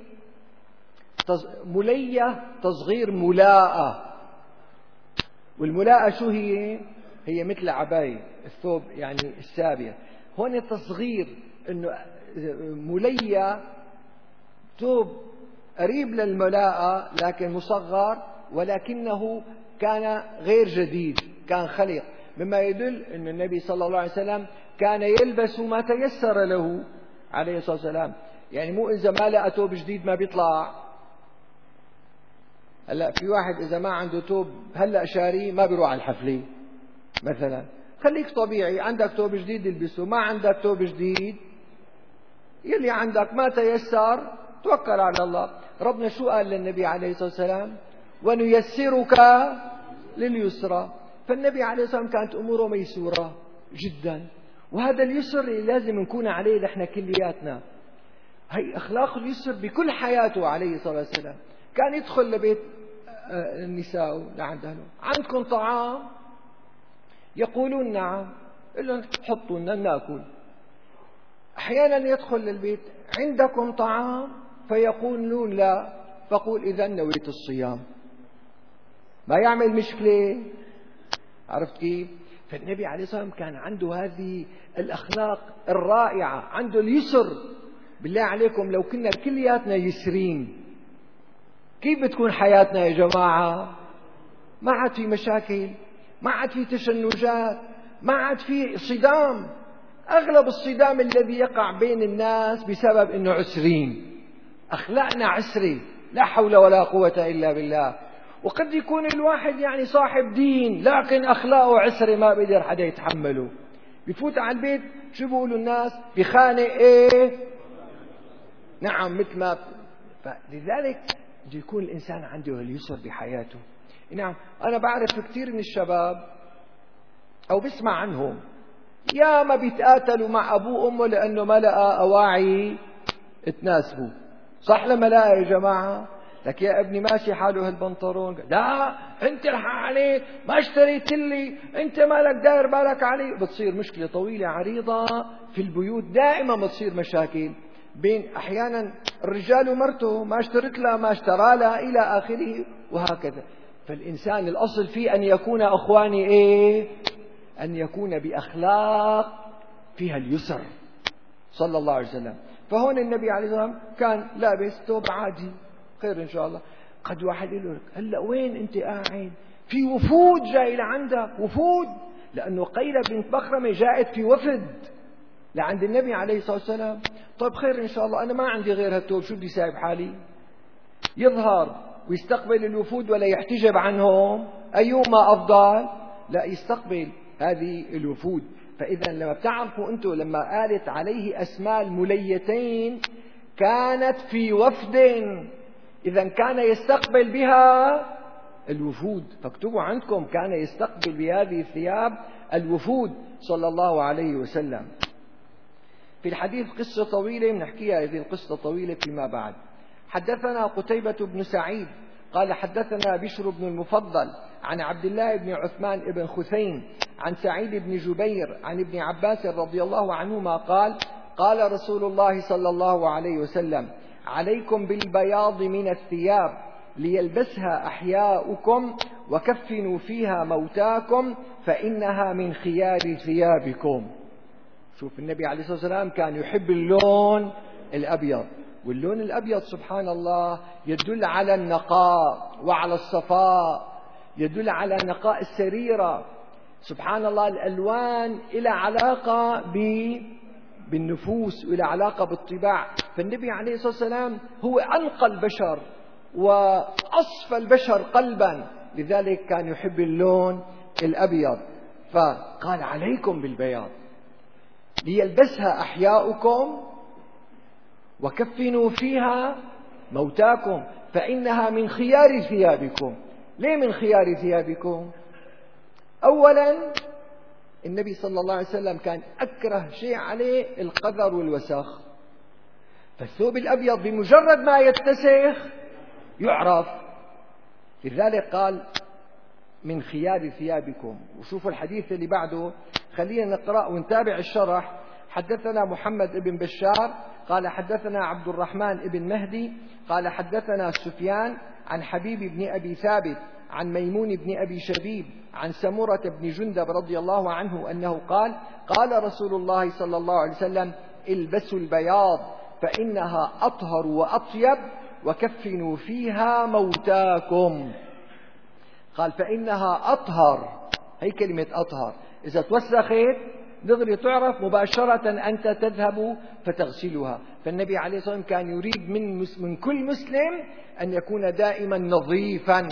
ملية تصغير ملاءة، والملاءة شو هي؟ هي مثل عباية الثوب يعني السابية. هون تصغير، إنه ملية ثوب قريب للملاءة لكن مصغر، ولكنه كان غير جديد، كان خلق، مما يدل أن النبي صلى الله عليه وسلم كان يلبس ما تيسر له عليه الصلاة والسلام. يعني مو إذا ما لقى ثوب جديد ما بيطلع. هلا في واحد إذا ما عنده ثوب هلا شاري ما بيروح على الحفلة مثلا. خليك طبيعي، عندك ثوب جديد البسه، ما عندك ثوب جديد يلي عندك ما تيسر توكل على الله. ربنا شو قال للنبي عليه الصلاة والسلام؟ ونيسرك لليسرى. فالنبي عليه الصلاة والسلام كانت أموره ميسورة جدا، وهذا اليسر اللي لازم نكون عليه نحن كلياتنا. هي أخلاق اليسر بكل حياته عليه الصلاة والسلام. كان يدخل لبيت النساء لعند أهله، عندكم طعام؟ يقولون نعم، إلا حطوا لنا ناكل. أحيانا يدخل للبيت عندكم طعام؟ فيقولون لا، فقول إذا نويت الصيام، ما يعمل مشكلة. عرفت كيف؟ فالنبي عليه الصلاة والسلام كان عنده هذه الأخلاق الرائعة، عنده اليسر. بالله عليكم لو كنا كلياتنا يسرين كيف بتكون حياتنا يا جماعة؟ ما عاد في مشاكل، ما عاد في تشنجات، ما عاد في صدام. أغلب الصدام الذي يقع بين الناس بسبب أنه عسرين، أخلاقنا عسري، لا حول ولا قوة إلا بالله. وقد يكون الواحد يعني صاحب دين لكن أخلاقه عسرة ما بيقدر حدا يتحمله. بيفوت على البيت شو بيقولوا الناس؟ بخانق إيه؟ نعم مثل ما. فلذلك بده يكون الإنسان عنده اليسر بحياته. نعم أنا بعرف كثير من الشباب أو بسمع عنهم يا ما بيتقاتلوا مع أبوه وأمه لأنه ما لقى أواعي تناسبه. صح لما لا يا جماعة؟ لك يا ابني ماشي حاله هالبنطلون، لا انت الحق عليك ما اشتريت لي، انت مالك داير بالك علي. بتصير مشكلة طويلة عريضة في البيوت، دائما بتصير مشاكل بين احيانا الرجال ومرته، ما اشترت لها ما اشترى لها الى اخره وهكذا. فالانسان الاصل فيه ان يكون اخواني ايه؟ ان يكون باخلاق فيها اليسر صلى الله عليه وسلم. فهون النبي عليه الصلاة والسلام كان لابس ثوب عادي، خير إن شاء الله. قد واحد يقول لك هلا وين أنت قاعد؟ في وفود جاي لعندك، وفود، لأنه قيلة بنت بخرمة جاءت في وفد لعند النبي عليه الصلاة والسلام. طيب خير إن شاء الله، أنا ما عندي غير هالثوب، شو بدي سايب حالي؟ يظهر ويستقبل الوفود ولا يحتجب عنهم؟ أيهما أفضل؟ لا، يستقبل هذه الوفود. فإذا لما بتعرفوا أنتم لما قالت عليه أسماء المليتين كانت في وفد، إذا كان يستقبل بها الوفود، فاكتبوا عندكم كان يستقبل بهذه الثياب الوفود صلى الله عليه وسلم. في الحديث قصة طويلة بنحكيها، هذه القصة طويلة فيما بعد. حدثنا قتيبة بن سعيد قال حدثنا بشر بن المفضل عن عبد الله بن عثمان بن خثيم عن سعيد بن جبير عن ابن عباس رضي الله عنهما قال قال رسول الله صلى الله عليه وسلم عليكم بالبياض من الثياب ليلبسها أحياؤكم وكفنوا فيها موتاكم فإنها من خيار ثيابكم. شوف النبي عليه الصلاة والسلام كان يحب اللون الأبيض، واللون الأبيض سبحان الله يدل على النقاء وعلى الصفاء، يدل على نقاء السريرة. سبحان الله الألوان إلى علاقة بالنفوس وإلى علاقة بالطباع. فالنبي عليه الصلاة والسلام هو أنقى البشر وأصفى البشر قلبا، لذلك كان يحب اللون الأبيض. فقال عليكم بالبياض ليلبسها أحياؤكم وكفنوا فيها موتاكم فإنها من خيار ثيابكم. ليه من خيار ثيابكم؟ أولا النبي صلى الله عليه وسلم كان أكره شيء عليه القذر والوسخ، فالثوب الأبيض بمجرد ما يتسخ يعرف، لذلك قال من خيار ثيابكم. وشوفوا الحديث اللي بعده، خلينا نقرأ ونتابع الشرح. حدثنا محمد بن بشار قال حدثنا عبد الرحمن بن مهدي قال حدثنا سفيان عن حبيب بن أبي ثابت عن ميمون بن أبي شبيب عن سمرة بن جندب رضي الله عنه أنه قال قال رسول الله صلى الله عليه وسلم البسوا البياض فإنها أطهر وأطيب وكفنوا فيها موتاكم. قال فإنها أطهر، هي كلمة أطهر، إذا توسخت دغري تعرف مباشرة أنت تذهب فتغسلها. فالنبي عليه الصلاة والسلام كان يريد من, من كل مسلم أن يكون دائما نظيفا.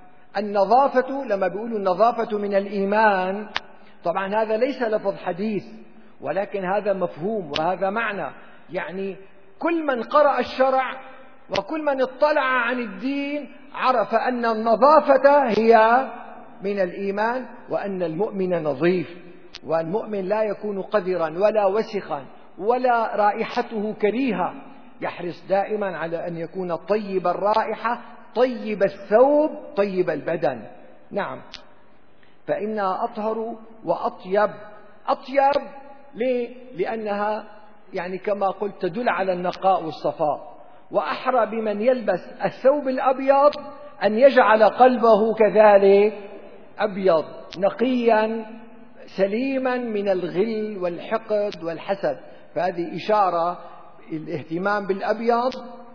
النظافة لما بيقولوا النظافة من الإيمان، طبعا هذا ليس لفظ حديث ولكن هذا مفهوم وهذا معنى. يعني كل من قرأ الشرع وكل من اطلع عن الدين عرف أن النظافة هي من الإيمان، وأن المؤمن نظيف، والمؤمن لا يكون قذرا ولا وسخا ولا رائحته كريهة، يحرص دائما على أن يكون طيب الرائحة طيب الثوب طيب البدن. نعم، فإنها أطهر وأطيب. أطيب ليه؟ لأنها يعني كما قلت تدل على النقاء والصفاء. وأحرى بمن يلبس الثوب الأبيض أن يجعل قلبه كذلك أبيض نقيا سليما من الغل والحقد والحسد. فهذه إشارة، الاهتمام بالأبيض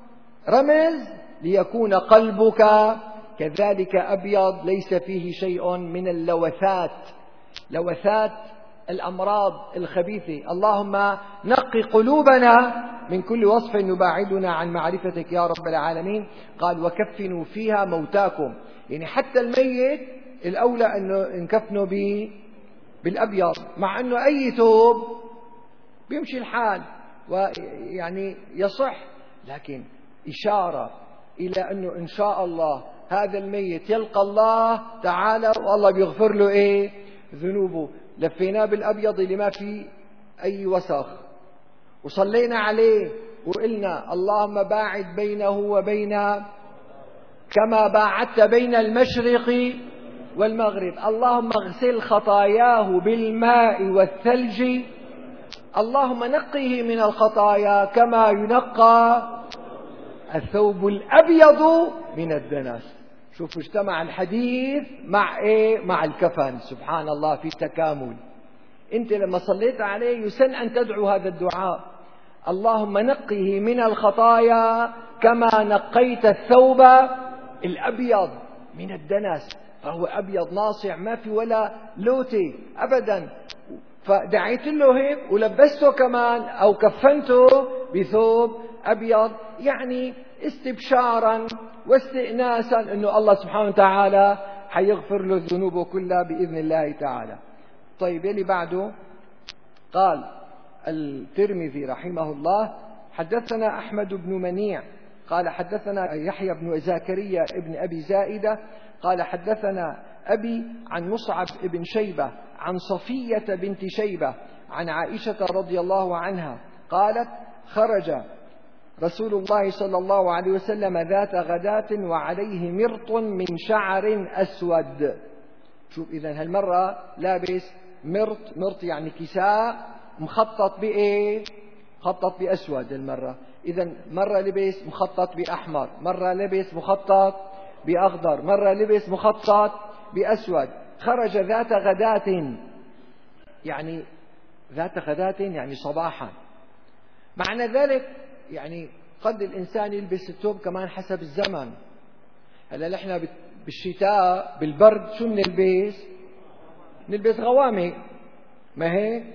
رمز ليكون قلبك كذلك أبيض ليس فيه شيء من اللوثات، لوثات الأمراض الخبيثة. اللهم نقي قلوبنا من كل وصف يباعدنا عن معرفتك يا رب العالمين. قال وكفنوا فيها موتاكم، يعني حتى الميت الأولى أنه نكفنه بالأبيض، مع أنه أي ثوب بيمشي الحال ويعني يصح، لكن إشارة إلى أنه إن شاء الله هذا الميت يلقى الله تعالى والله بيغفر له إيه ذنوبه. لفيناه بالأبيض اللي ما فيه أي وسخ، وصلينا عليه وقلنا اللهم باعد بينه وبين كما باعدت بين المشرق والمغرب، اللهم اغسل خطاياه بالماء والثلج، اللهم نقه من الخطايا كما ينقى الثوب الأبيض من الدنس. شوفوا اجتمع الحديث مع إيه؟ مع الكفن. سبحان الله في تكامل. أنت لما صليت عليه يسن أن تدعو هذا الدعاء، اللهم نقه من الخطايا كما نقيت الثوب الأبيض من الدنس، فهو أبيض ناصع ما في ولا لوتي أبدا. فدعيت له هيك ولبسته كمان أو كفنته بثوب أبيض، يعني استبشارا واستئناسا أنه الله سبحانه وتعالى حيغفر له ذنوبه كلها بإذن الله تعالى. طيب يلي بعده قال الترمذي رحمه الله حدثنا أحمد بن منيع قال حدثنا يحيى بن زكريا ابن أبي زائدة قال حدثنا أبي عن مصعب بن شيبة عن صفية بنت شيبة عن عائشة رضي الله عنها قالت خرج رسول الله صلى الله عليه وسلم ذات غداة وعليه مرط من شعر أسود. شوف إذن هالمرة لابس مرط، مرط يعني كساء مخطط بإيه؟ مخطط بأسود المرة. إذن مرة لبس مخطط بأحمر، مرة لبس مخطط بأخضر، مرة لبس مخطط بأسود. خرج ذات غداة، يعني ذات غداة يعني صباحا. معنى ذلك يعني قد الإنسان يلبس الثوب كمان حسب الزمن. هلا نحن بالشتاء بالبرد شو بنلبس؟ نلبس غوامق، ما هيك؟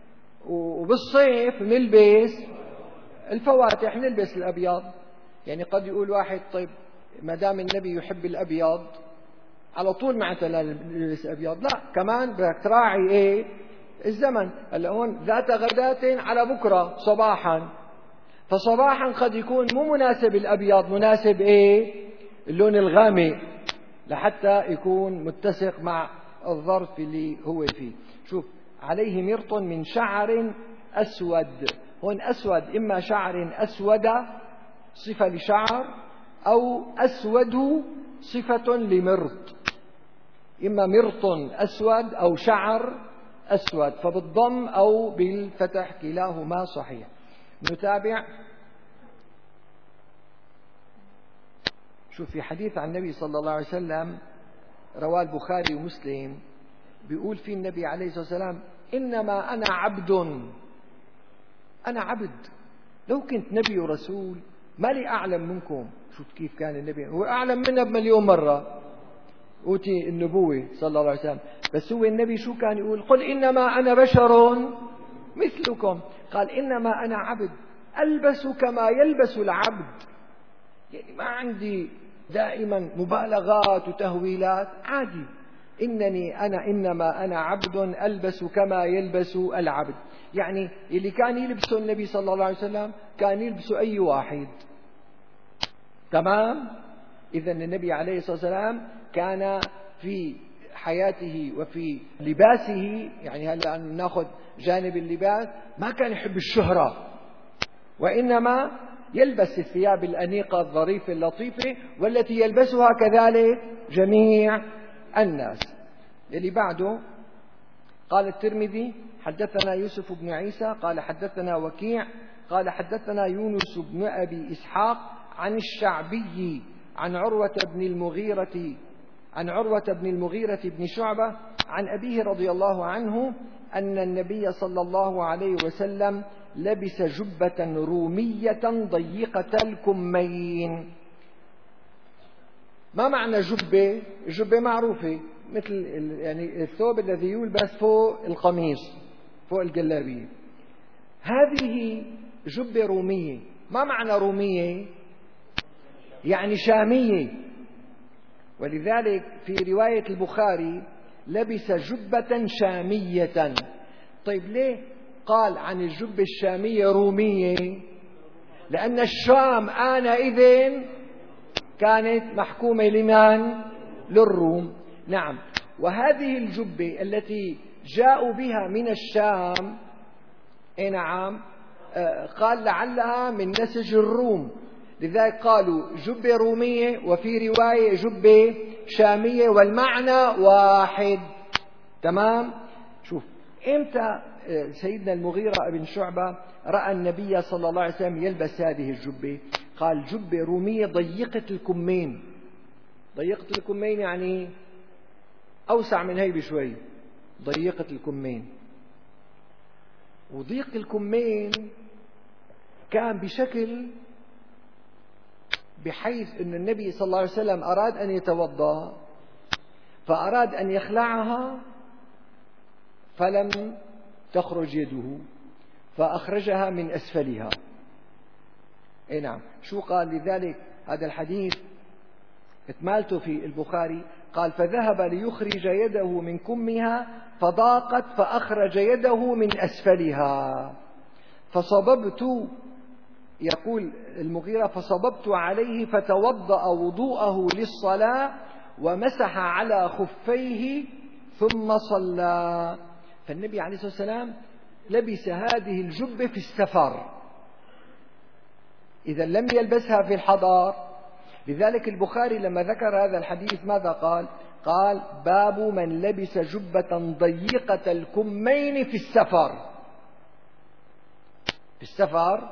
وبالصيف نلبس الفواتح، نلبس الأبيض. يعني قد يقول واحد طيب ما دام النبي يحب الأبيض على طول معناتها لا نلبس أبيض، لا كمان بدك تراعي إيه؟ الزمن. هلا هون ذات غداة على بكرة صباحا، فصباحا قد يكون مو مناسب الأبيض، مناسب إيه؟ اللون الغامق لحتى يكون متسق مع الظرف اللي هو فيه. شوف عليه مرط من شعر أسود. هون أسود إما شعر أسود صفة لشعر أو أسود صفة لمرط، إما مرط أسود أو شعر أسود، فبالضم أو بالفتح كلاهما صحيح. نتابع. شوف في حديث عن النبي صلى الله عليه وسلم رواه البخاري ومسلم بيقول فيه النبي عليه الصلاة والسلام إنما أنا عبد، أنا عبد، لو كنت نبي ورسول ما لي أعلم منكم. شوف كيف كان النبي، هو أعلم منا بمليون مرة، أوتي النبوة صلى الله عليه وسلم، بس هو النبي شو كان يقول؟ قل إنما أنا بشر مثلكم. قال إنما أنا عبد ألبس كما يلبس العبد، يعني ما عندي دائما مبالغات وتهويلات، عادي. إنني أنا إنما أنا عبد ألبس كما يلبس العبد. يعني اللي كان يلبسه النبي صلى الله عليه وسلم كان يلبسه أي واحد، تمام؟ إذن النبي عليه الصلاة والسلام كان في حياته وفي لباسه، يعني هلأ نأخذ جانب اللباس، ما كان يحب الشهرة، وإنما يلبس الثياب الأنيقة الظريفة اللطيفة والتي يلبسها كذلك جميع الناس. اللي بعده قال الترمذي حدثنا يوسف بن عيسى قال حدثنا وكيع قال حدثنا يونس بن أبي إسحاق عن الشعبي عن عروة بن المغيرة عن عروة بن المغيرة بن شعبة عن أبيه رضي الله عنه أن النبي صلى الله عليه وسلم لبس جبة رومية ضيقة الكمين. ما معنى جبة؟ جبة معروفة مثل يعني الثوب الذي يلبس فوق القميص، فوق الجلابية. هذه جبة رومية. ما معنى رومية؟ يعني شامية. ولذلك في رواية البخاري لبس جبة شامية. طيب ليه قال عن الجبة الشامية رومية؟ لأن الشام آنئذ كانت محكومة لمن؟ للروم. نعم. وهذه الجبة التي جاءوا بها من الشام، اي نعم، قال لعلها من نسج الروم، لذلك قالوا جبة رومية، وفي رواية جبة شامية، والمعنى واحد. تمام. شوف امتى سيدنا المغيرة بن شعبة رأى النبي صلى الله عليه وسلم يلبس هذه الجبة؟ قال جبة رومية ضيقة الكمين. ضيقة الكمين يعني أوسع من هي بشوي، ضيقة الكمين. وضيق الكمين كان بشكل بحيث أن النبي صلى الله عليه وسلم أراد أن يتوضأ فأراد أن يخلعها فلم تخرج يده فأخرجها من أسفلها. اي نعم. شو قال لذلك؟ هذا الحديث اتمالته في البخاري. قال فذهب ليخرج يده من كمها فضاقت فأخرج يده من أسفلها فصببت، يقول المغيرة، فصببت عليه فتوضأ وضوءه للصلاة ومسح على خفيه ثم صلى. فالنبي عليه الصلاة والسلام لبس هذه الجبة في السفر، إذا لم يلبسها في الحضر. لذلك البخاري لما ذكر هذا الحديث ماذا قال؟ قال باب من لبس جبة ضيقة الكمين في السفر. في السفر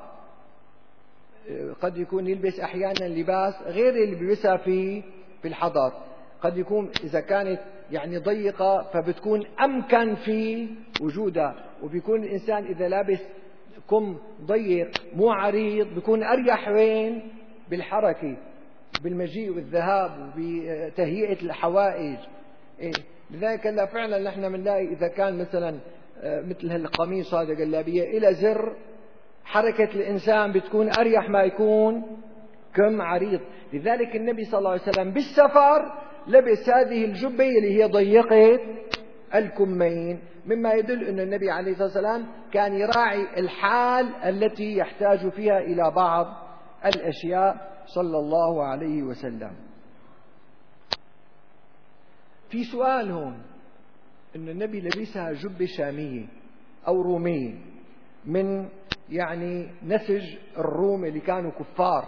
قد يكون يلبس أحيانا لباس غير اللي بيلبسها في في الحضر. قد يكون إذا كانت يعني ضيقة فبتكون أمكن في وجودها، وبيكون الإنسان إذا لابس كم ضيق مو عريض بيكون أريح وين؟ بالحركة، بالمجيء والذهاب وبتهيئة الحوائج. إيه؟ لذلك لا فعلا نحن بنلاقي إذا كان مثلا مثل هالقميص هذا جلابية إلى زر، حركة الإنسان بتكون أريح ما يكون كم عريض. لذلك النبي صلى الله عليه وسلم بالسفر لبس هذه الجبة اللي هي ضيقة الكمين، مما يدل أن النبي عليه الصلاة والسلام كان يراعي الحال التي يحتاج فيها إلى بعض الأشياء صلى الله عليه وسلم. في سؤال هون، أن النبي لبسها جبة شامية أو رومية من يعني نسج الروم اللي كانوا كفار.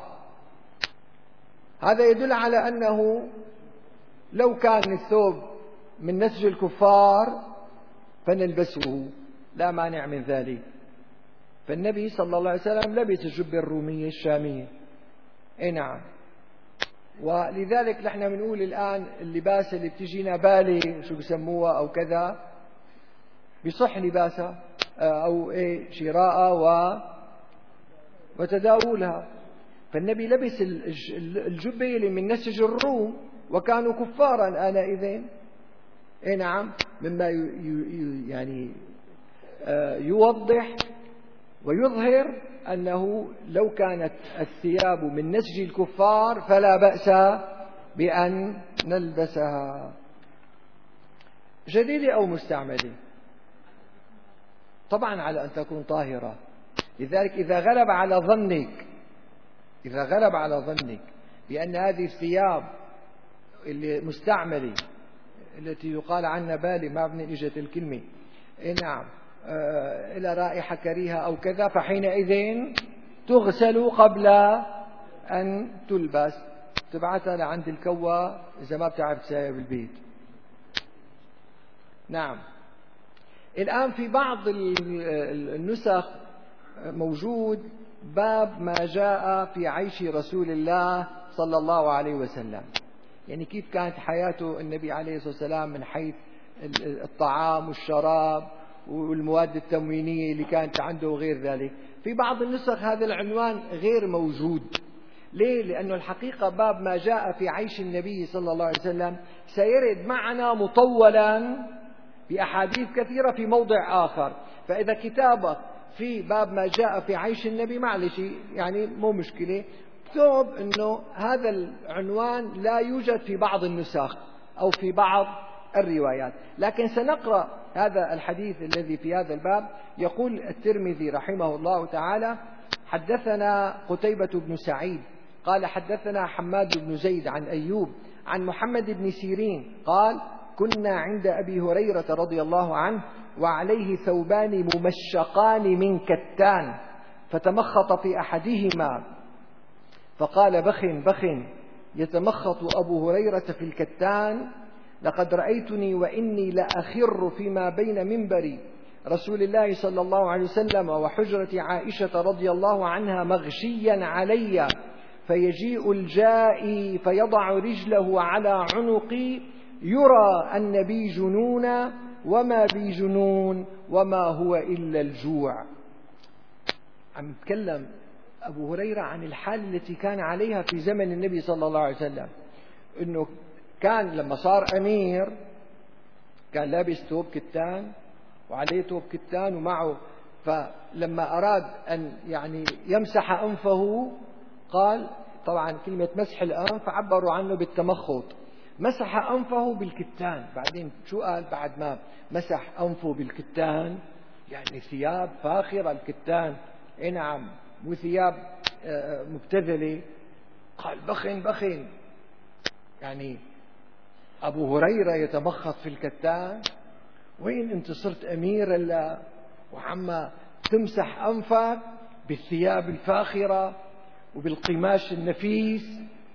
هذا يدل على أنه لو كان الثوب من نسج الكفار فنلبسه، لا مانع من ذلك. فالنبي صلى الله عليه وسلم لبس الجبة الرومية الشامية. اي نعم. ولذلك نحن بنقول الآن اللباس اللي بتجينا بالي شو بسموها أو كذا بصح لباسها أو إيه شراءها و وتداولها. فالنبي لبس الجبة اللي من نسج الروم وكانوا كفارا آنئذ. اي نعم. مما يعني يوضح ويظهر أنه لو كانت الثياب من نسج الكفار فلا بأس بأن نلبسها. جديدة أو مستعملة؟ طبعا على أن تكون طاهرة. لذلك إذا غلب على ظنك إذا غلب على ظنك بأن هذه الثياب اللي مستعملة التي يقال عنها بالي، ما بني إجت الكلمة، إيه نعم، آه إلى رائحة كريهة أو كذا، فحينئذ تغسل قبل أن تلبس، تبعتها لعند الكوى إذا ما بتعرف تساوي بالبيت. نعم. الآن في بعض النسخ موجود باب ما جاء في عيش رسول الله صلى الله عليه وسلم، يعني كيف كانت حياته النبي عليه الصلاة والسلام من حيث الطعام والشراب والمواد التموينية اللي كانت عنده وغير ذلك. في بعض النسخ هذا العنوان غير موجود. ليه؟ لأنه الحقيقة باب ما جاء في عيش النبي صلى الله عليه وسلم سيرد معنا مطولا بأحاديث كثيرة في موضع آخر. فإذا كتابك في باب ما جاء في عيش النبي معلش يعني مو مشكلة، اكتب أنه هذا العنوان لا يوجد في بعض النسخ أو في بعض الروايات. لكن سنقرأ هذا الحديث الذي في هذا الباب. يقول الترمذي رحمه الله تعالى: حدثنا قتيبة بن سعيد قال حدثنا حماد بن زيد عن أيوب عن محمد بن سيرين قال: كنا عند أبي هريرة رضي الله عنه وعليه ثوبان ممشقان من كتان، فتمخط في أحدهما فقال: بخ بخ يتمخط أبو هريرة في الكتان، لقد رأيتني وإني لأخر فيما بين منبر رسول الله صلى الله عليه وسلم وحجرة عائشة رضي الله عنها مغشيا علي، فيجيء الجائي فيضع رجله على عنقي، يرى أن بي جنون وما بي جنون وما هو إلا الجوع. عم يتكلم أبو هريرة عن الحال التي كان عليها في زمن النبي صلى الله عليه وسلم، أنه كان لما صار أمير كان لابس ثوب كتان وعليه ثوب كتان ومعه، فلما أراد أن يعني يمسح أنفه قال، طبعا كلمة مسح الأنف عبروا عنه بالتمخط، مسح أنفه بالكتان. بعدين شو قال بعد ما مسح أنفه بالكتان؟ يعني ثياب فاخرة الكتان، إيه نعم، مو ثياب مبتذلة. قال: بخن بخن، يعني أبو هريرة يتمخط في الكتان؟ وين أنت صرت أمير إلا وعما تمسح أنفك بالثياب الفاخرة وبالقماش النفيس؟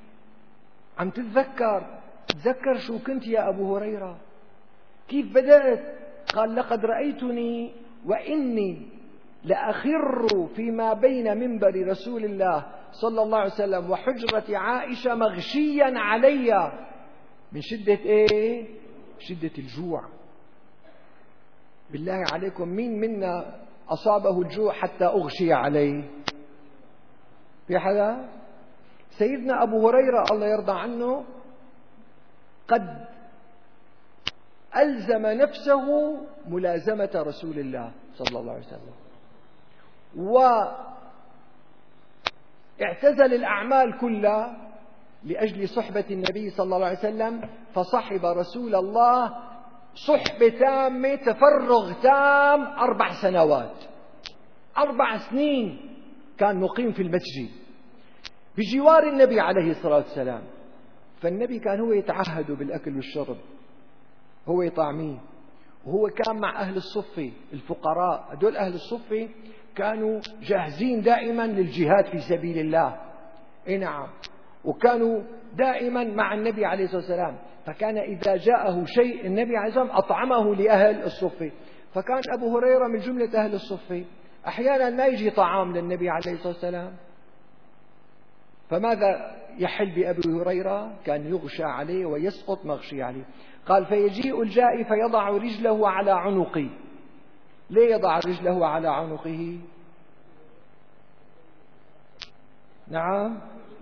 عم تتذكر تذكر شو كنت يا أبو هريرة، كيف بدأت. قال: لقد رأيتني وإني لأخر فيما بين منبر رسول الله صلى الله عليه وسلم وحجرة عائشة مغشيا علي، من شدة إيه؟ شدة الجوع. بالله عليكم مين منا أصابه الجوع حتى أغشي عليه؟ في حدا؟ سيدنا أبو هريرة الله يرضى عنه قد ألزم نفسه ملازمة رسول الله صلى الله عليه وسلم، واعتزل الأعمال كلها لأجل صحبة النبي صلى الله عليه وسلم، فصحب رسول الله صحبة تامة، تفرغ تام، أربع سنوات أربع سنين كان مقيم في المسجد بجوار النبي عليه الصلاة والسلام. فالنبي كان هو يتعهد بالأكل والشرب، هو يطعميه، وهو كان مع أهل الصفة الفقراء. هدول أهل الصفة كانوا جاهزين دائما للجهاد في سبيل الله، إيه نعم، وكانوا دائما مع النبي عليه الصلاة والسلام. فكان إذا جاءه شيء النبي عليه الصلاة والسلام أطعمه لأهل الصفة. فكان أبو هريرة من جملة أهل الصفة، أحيانا ما يجي طعام للنبي عليه الصلاة والسلام، فماذا يحل بأبي هريرة؟ كان يغشى عليه ويسقط مغشي عليه. قال: فيجيء الجائي فيضع رجله على عنقي. ليه يضع رجله على عنقه؟ نعم،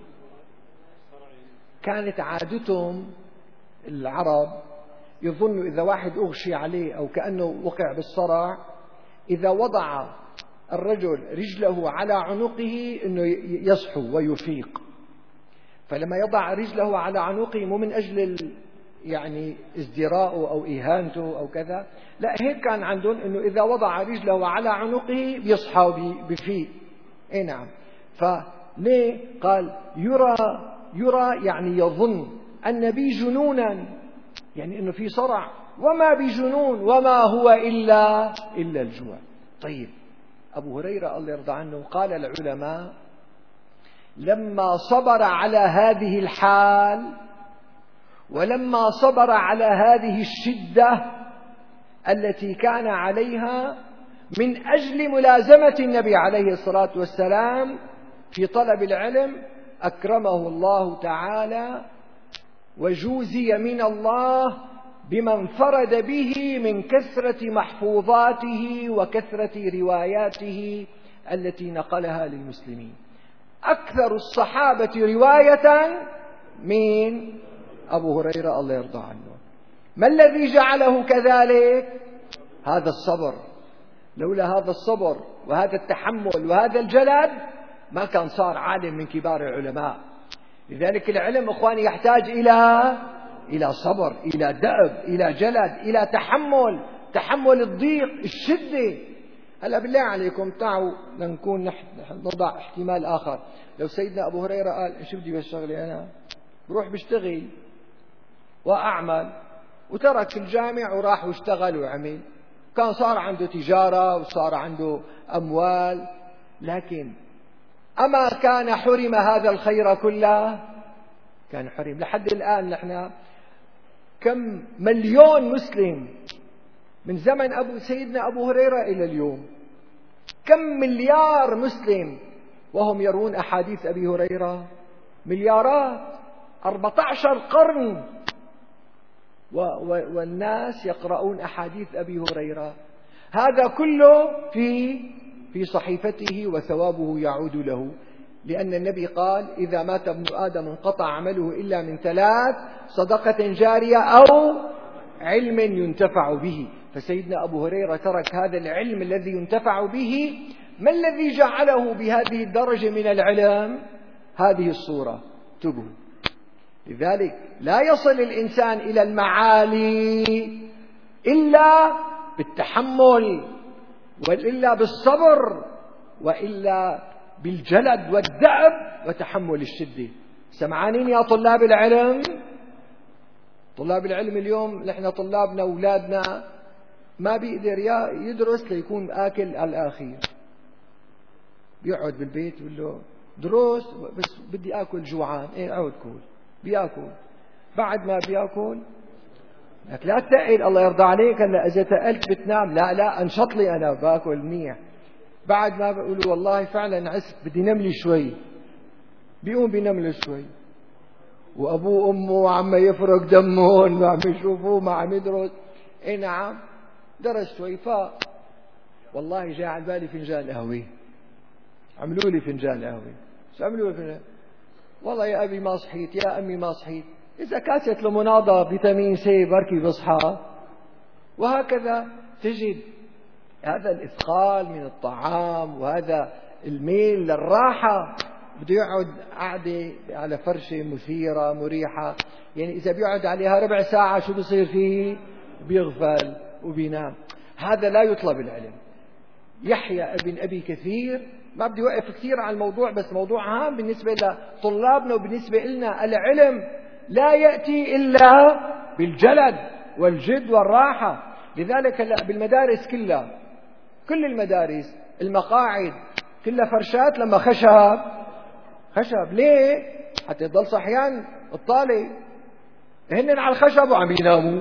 كانت عادتهم العرب يظن إذا واحد أغشي عليه أو كأنه وقع بالصرع، إذا وضع الرجل رجله على عنقه أنه يصحو ويفيق. فلما يضع رجله على عنقه مو من أجل يعني ازدراءه أو إهانته أو كذا، لا، هيك كان عندهم أنه إذا وضع رجله على عنقه بيصحى وبيفيق. إيه نعم. فليه قال يرى يرى يعني يظن أن بي جنونا، يعني أنه في صرع، وما بجنون وما هو إلا إلا الجوع. طيب أبو هريرة الله يرضى عنه، قال العلماء لما صبر على هذه الحال ولما صبر على هذه الشدة التي كان عليها من أجل ملازمة النبي عليه الصلاة والسلام في طلب العلم، أكرمه الله تعالى وجوزي من الله بما انفرد به من كثرة محفوظاته وكثرة رواياته التي نقلها للمسلمين. أكثر الصحابة رواية من أبو هريرة الله يرضى عنه. ما الذي جعله كذلك؟ هذا الصبر، لولا هذا الصبر وهذا التحمل وهذا الجلد ما كان صار عالم من كبار العلماء. لذلك العلم إخواني يحتاج إلى إلى صبر، إلى دأب، إلى جلد، إلى تحمل، تحمل الضيق، الشدة. هلا بالله عليكم تعالوا لنكون نحن نضع احتمال آخر. لو سيدنا أبو هريرة قال شو بدي بشتغلي أنا؟ بروح بشتغل وأعمل، وترك الجامع وراح واشتغل وعمل، كان صار عنده تجارة وصار عنده أموال، لكن أما كان حرم هذا الخير كله؟ كان حرم. لحد الآن نحن كم مليون مسلم من زمن أبو سيدنا أبو هريرة إلى اليوم، كم مليار مسلم وهم يروون أحاديث أبي هريرة؟ مليارات، أربعة عشر قرن والناس يقرؤون أحاديث أبي هريرة. هذا كله في في صحيفته وثوابه يعود له، لأن النبي قال إذا مات ابن آدم انقطع عمله إلا من ثلاث: صدقة جارية أو علم ينتفع به. فسيدنا أبو هريرة ترك هذا العلم الذي ينتفع به. ما الذي جعله بهذه الدرجة من العلم؟ هذه الصورة. انتبهوا، لذلك لا يصل الإنسان إلى المعالي إلا بالتحمل، وإلا بالصبر، وإلا بالجلد والدأب وتحمل الشدة. سمعانين يا طلاب العلم؟ طلاب العلم اليوم نحن طلابنا أولادنا ما بيقدر يدرس ليكون آكل على الآخير، بيقعد بالبيت يقول له دروس بس بدي آكل جوعان. إيه عود كول، بياكل. بعد ما بياكل لك لا تتقل الله يرضى عليك، هلا إذا تقلت بتنام. لا لا انشط لي أنا باكل منيح. بعد ما بيقولوا والله فعلا عست بدي نم لي شوي، بيقوم بينام له شوي، وأبوه وأمه عم يفرق دمهم وعم يشوفوه ما عم يدرس. إيه نعم درس شوي فاق، والله جاء على بالي فنجان قهوة، عملوا لي فنجان قهوة. شو عملوا لي فنجان؟ والله يا أبي ما صحيت، يا أمي ما صحيت. إذا كاسة لمناضة فيتامين سي بركي بصحى. وهكذا تجد هذا الإثقال من الطعام وهذا الميل للراحة، بده يقعد قعدة على فرشة مثيرة مريحة، يعني إذا بيقعد عليها ربع ساعة شو بصير فيه؟ بيغفل وبينام. هذا لا يطلب العلم. يحيى ابن أبي كثير، ما بدي وقف كثير على الموضوع بس موضوع هام بالنسبة لطلابنا وبالنسبة لنا. العلم لا يأتي إلا بالجلد والجد والراحة. لذلك هلا بالمدارس كلها، كل المدارس المقاعد كلها فرشات لما خشب خشب. ليه؟ حتى يضل صحيان الطالب. هن على الخشب وعم يناموا،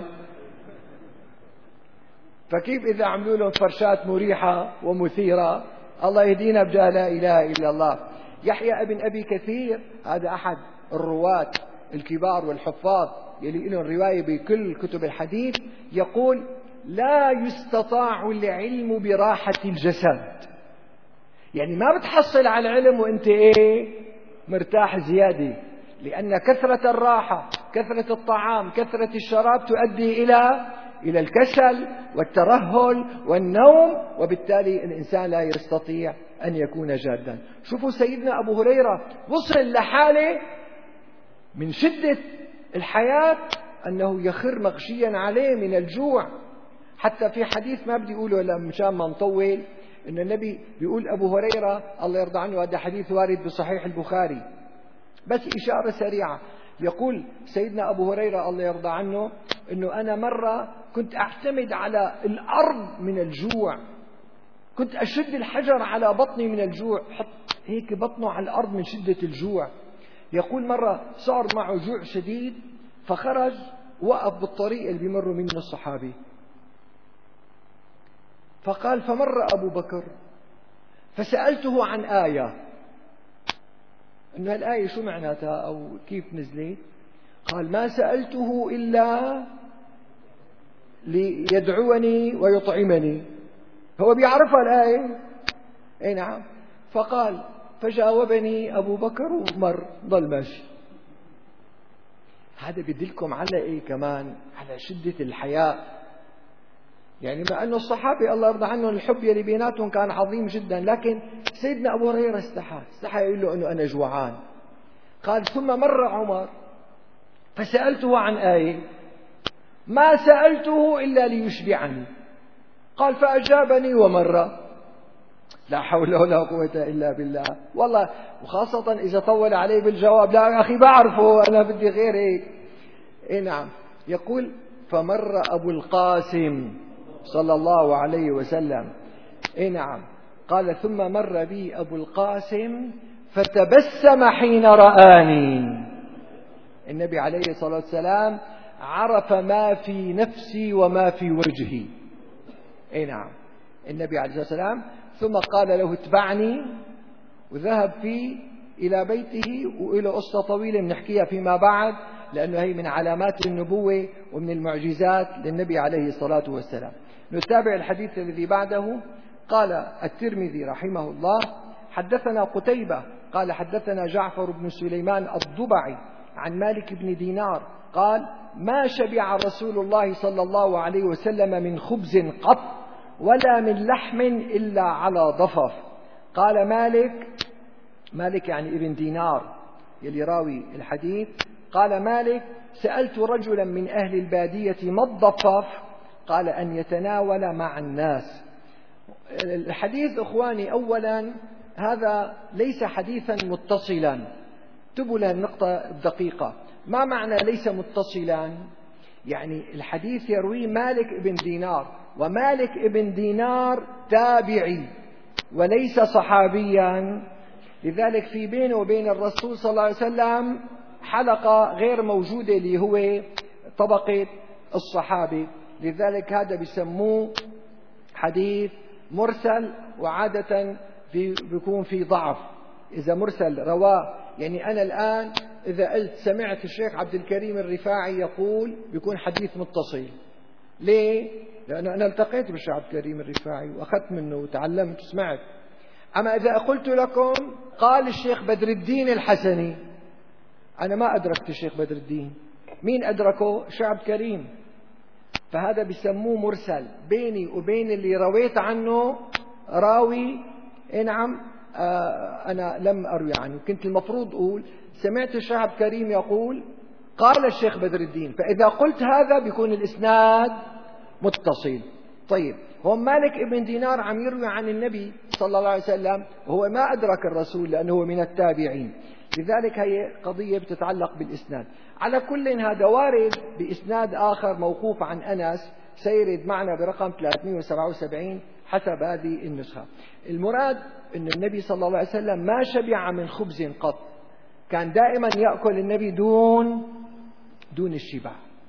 فكيف إذا عملوا لهم فرشات مريحة ومثيرة؟ الله يهدينا بجاه لا إله إلا الله. يحيى ابن أبي كثير هذا أحد الرواة الكبار والحفاظ يلي لهم رواية بكل كتب الحديث، يقول لا يستطاع العلم براحة الجسد. يعني ما بتحصل على العلم وانت ايه مرتاح زيادة، لأن كثرة الراحة، كثرة الطعام، كثرة الشراب تؤدي إلى إلى الكسل والترهل والنوم، وبالتالي الإنسان لا يستطيع أن يكون جادا. شوفوا سيدنا أبو هريرة وصل لحاله من شدة الحياة أنه يخر مغشيا عليه من الجوع. حتى في حديث ما بدي أقوله لأ مشان ما نطول، إن النبي بيقول أبو هريرة الله يرضى عنه، هذا حديث وارد بصحيح البخاري، بس إشارة سريعة. يقول سيدنا أبو هريرة الله يرضى عنه إنه أنا مرة كنت أعتمد على الأرض من الجوع، كنت أشد الحجر على بطني من الجوع، حط هيك بطنه على الأرض من شدة الجوع. يقول مرة صار معه جوع شديد فخرج وقف بالطريق اللي بيمروا منه الصحابي، فقال فمر أبو بكر فسألته عن آية، إن الآية شو معناتها أو كيف نزلت؟ قال ما سألته إلا ليدعوني ويطعمني. هو بيعرفها الآية؟ أي نعم. فقال فجاوبني أبو بكر ومر ضل ماشي. هذا بيدلكم على إيه كمان؟ على شدة الحياء. يعني مع أنه الصحابة الله يرضى عنهم الحب يلي بيناتهم كان عظيم جدا، لكن سيدنا أبو هريرة استحى استحى يقول له أنه أنا جوعان. قال ثم مر عمر فسألته عن آية ما سألته إلا ليشبعني، قال فأجابني ومر. لا حول ولا قوة إلا بالله. والله وخاصة إذا طول عليه بالجواب، لا يا أخي بعرفه أنا بدي غير هيك. إيه نعم. يقول فمر أبو القاسم صلى الله عليه وسلم. إيه نعم. قال ثم مر بي أبو القاسم فتبسم حين رآني. النبي عليه الصلاة والسلام عرف ما في نفسي وما في وجهي. إيه نعم. النبي عليه الصلاة والسلام ثم قال له اتبعني، وذهب فيه إلى بيته، وإلى قصة طويلة بنحكيها فيما بعد، لأنه هي من علامات النبوة ومن المعجزات للنبي عليه الصلاة والسلام. نتابع الحديث الذي بعده. قال الترمذي رحمه الله حدثنا قتيبة قال حدثنا جعفر بن سليمان الضبعي عن مالك بن دينار قال ما شبع رسول الله صلى الله عليه وسلم من خبز قط ولا من لحم إلا على ضفف. قال مالك، مالك يعني ابن دينار يلي راوي الحديث، قال مالك سألت رجلا من أهل البادية ما الضفف؟ قال أن يتناول مع الناس. الحديث إخواني أولا هذا ليس حديثا متصلا، انتبهوا للنقطة الدقيقة. ما معنى ليس متصلا؟ يعني الحديث يرويه مالك ابن دينار، ومالك ابن دينار تابعي وليس صحابيا، لذلك في بينه وبين الرسول صلى الله عليه وسلم حلقة غير موجودة اللي هو طبقة الصحابة، لذلك هذا بيسموه حديث مرسل، وعادة بيكون في ضعف إذا مرسل رواه. يعني أنا الآن إذا قلت سمعت الشيخ عبد الكريم الرفاعي يقول، بيكون حديث متصل. ليه؟ لأنه أنا التقيت بالشيخ عبد الكريم الرفاعي وأخذت منه وتعلمت وسمعت. أما إذا قلت لكم قال الشيخ بدر الدين الحسني، أنا ما أدركت الشيخ بدر الدين، مين أدركه؟ الشيخ عبد الكريم. فهذا بيسموه مرسل، بيني وبين اللي رويت عنه راوي. إيه نعم. آه أنا لم أروي عنه، كنت المفروض أقول سمعت الشيخ عبد الكريم يقول قال الشيخ بدر الدين، فإذا قلت هذا بيكون الإسناد متصل. طيب هو مالك ابن دينار عم يروي عن النبي صلى الله عليه وسلم وهو ما أدرك الرسول لأنه من التابعين، لذلك هي قضية بتتعلق بالإسناد. على كل هذا وارد بإسناد آخر موقوف عن أنس سيرد معنا برقم ثلاثمئة وسبعة وسبعين حسب هذه النسخة. المراد أن النبي صلى الله عليه وسلم ما شبع من خبز قط، كان دائما يأكل النبي دون دون الشبع،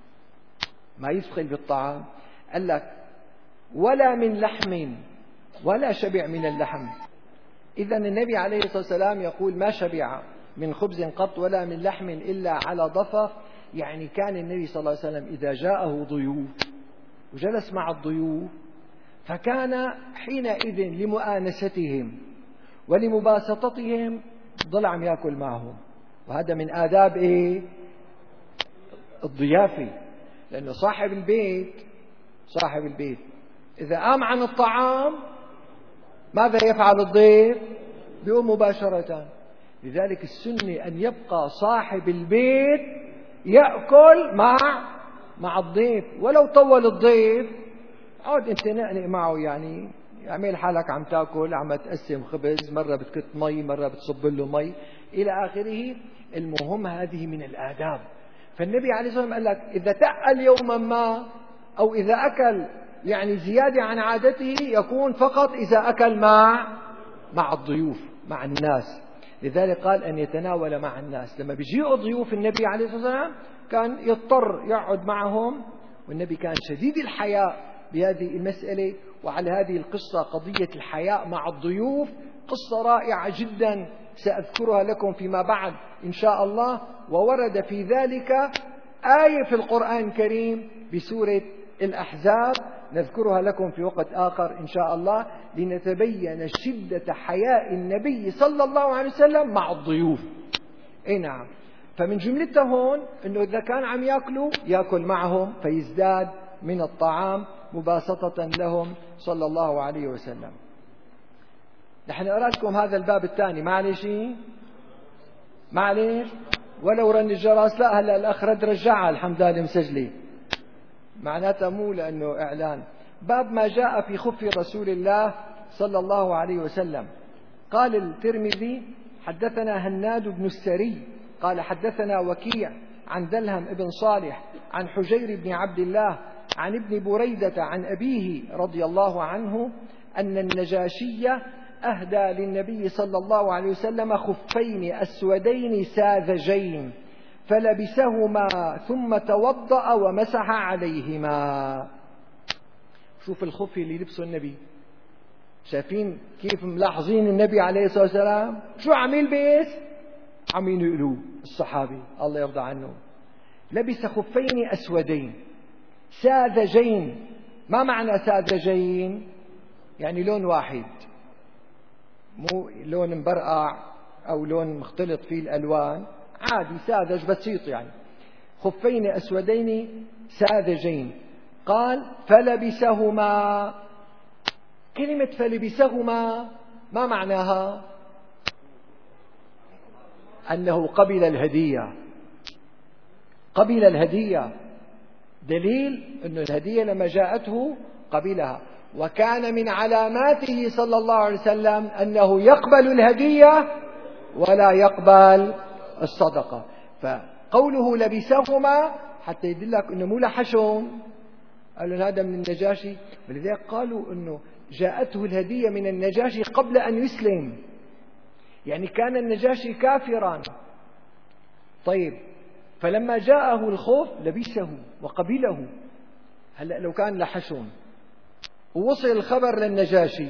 ما يدخل بالطعام. قال لك ولا من لحم، ولا شبع من اللحم. إذا النبي عليه الصلاة والسلام يقول ما شبع من خبز قط ولا من لحم إلا على ضفف. يعني كان النبي صلى الله عليه وسلم إذا جاءه ضيوف وجلس مع الضيوف، فكان حينئذ لمؤانستهم ولمباسطتهم ضل عم يأكل معهم، وهذا من آداب إيه؟ الضيافة. لأنه صاحب البيت صاحب البيت إذا قام عن الطعام ماذا يفعل الضيف؟ بيقوم مباشرة. لذلك السنة أن يبقى صاحب البيت يأكل مع مع الضيف، ولو طول الضيف عود انت نقنق معه، يعني اعمل حالك عم تاكل، عم تقسم خبز، مرة بتكت مي، مرة بتصب له مي إلى آخره. المهم هذه من الآداب. فالنبي عليه الصلاة والسلام قال لك إذا تأكل يوما ما أو إذا أكل يعني زيادة عن عادته يكون فقط إذا أكل مع مع الضيوف مع الناس. لذلك قال أن يتناول مع الناس. لما بيجيء ضيوف النبي عليه الصلاة والسلام كان يضطر يقعد معهم، والنبي كان شديد الحياء بهذه المسألة. وعلى هذه القصة قضية الحياء مع الضيوف قصة رائعة جدا سأذكرها لكم فيما بعد إن شاء الله. وورد في ذلك آية في القرآن الكريم بسورة الأحزاب نذكرها لكم في وقت آخر إن شاء الله، لنتبين شدة حياء النبي صلى الله عليه وسلم مع الضيوف. أي نعم. فمن جملتها هون أنه إذا كان عم يأكلوا يأكل معهم فيزداد من الطعام مباسطة لهم صلى الله عليه وسلم. نحن نقرأ لكم هذا الباب الثاني، معلش معلش ولو رن الجرس. لا هلا الأخ رد رجعها الحمد لله مسجلة، معناتها مو لأنه إعلان. باب ما جاء في خف رسول الله صلى الله عليه وسلم. قال الترمذي حدثنا هناد بن السري قال حدثنا وكيع عن دلهم بن صالح عن حجير بن عبد الله عن ابن بريدة عن أبيه رضي الله عنه أن النجاشي أهدى للنبي صلى الله عليه وسلم خفين أسودين ساذجين فلبسهما ثم توضأ ومسح عليهما. شوف الخف اللي لبسه النبي، شايفين كيف ملاحظين النبي عليه الصلاة والسلام شو عم يلبس؟ عم ينقلوه الصحابي الله يرضى عنه. لبس خفين أسودين ساذجين. ما معنى ساذجين؟ يعني لون واحد، مو لون مبرقع أو لون مختلط فيه الألوان، عادي ساذج بسيط يعني. خفين أسودين ساذجين. قال فلبسهما. كلمة فلبسهما ما معناها؟ أنه قبل الهدية. قبل الهدية دليل أن الهدية لما جاءته قبلها. وكان من علاماته صلى الله عليه وسلم أنه يقبل الهدية ولا يقبل الصدقة. فقوله لبسهما حتى يدلك أنه مو لحشهم، قالوا هذا من النجاشي. ولذلك قالوا أنه جاءته الهدية من النجاشي قبل أن يسلم، يعني كان النجاشي كافرا. طيب فلما جاءه الخوف لبسه وقبله. هلأ لو كان لحشهم ووصل الخبر للنجاشي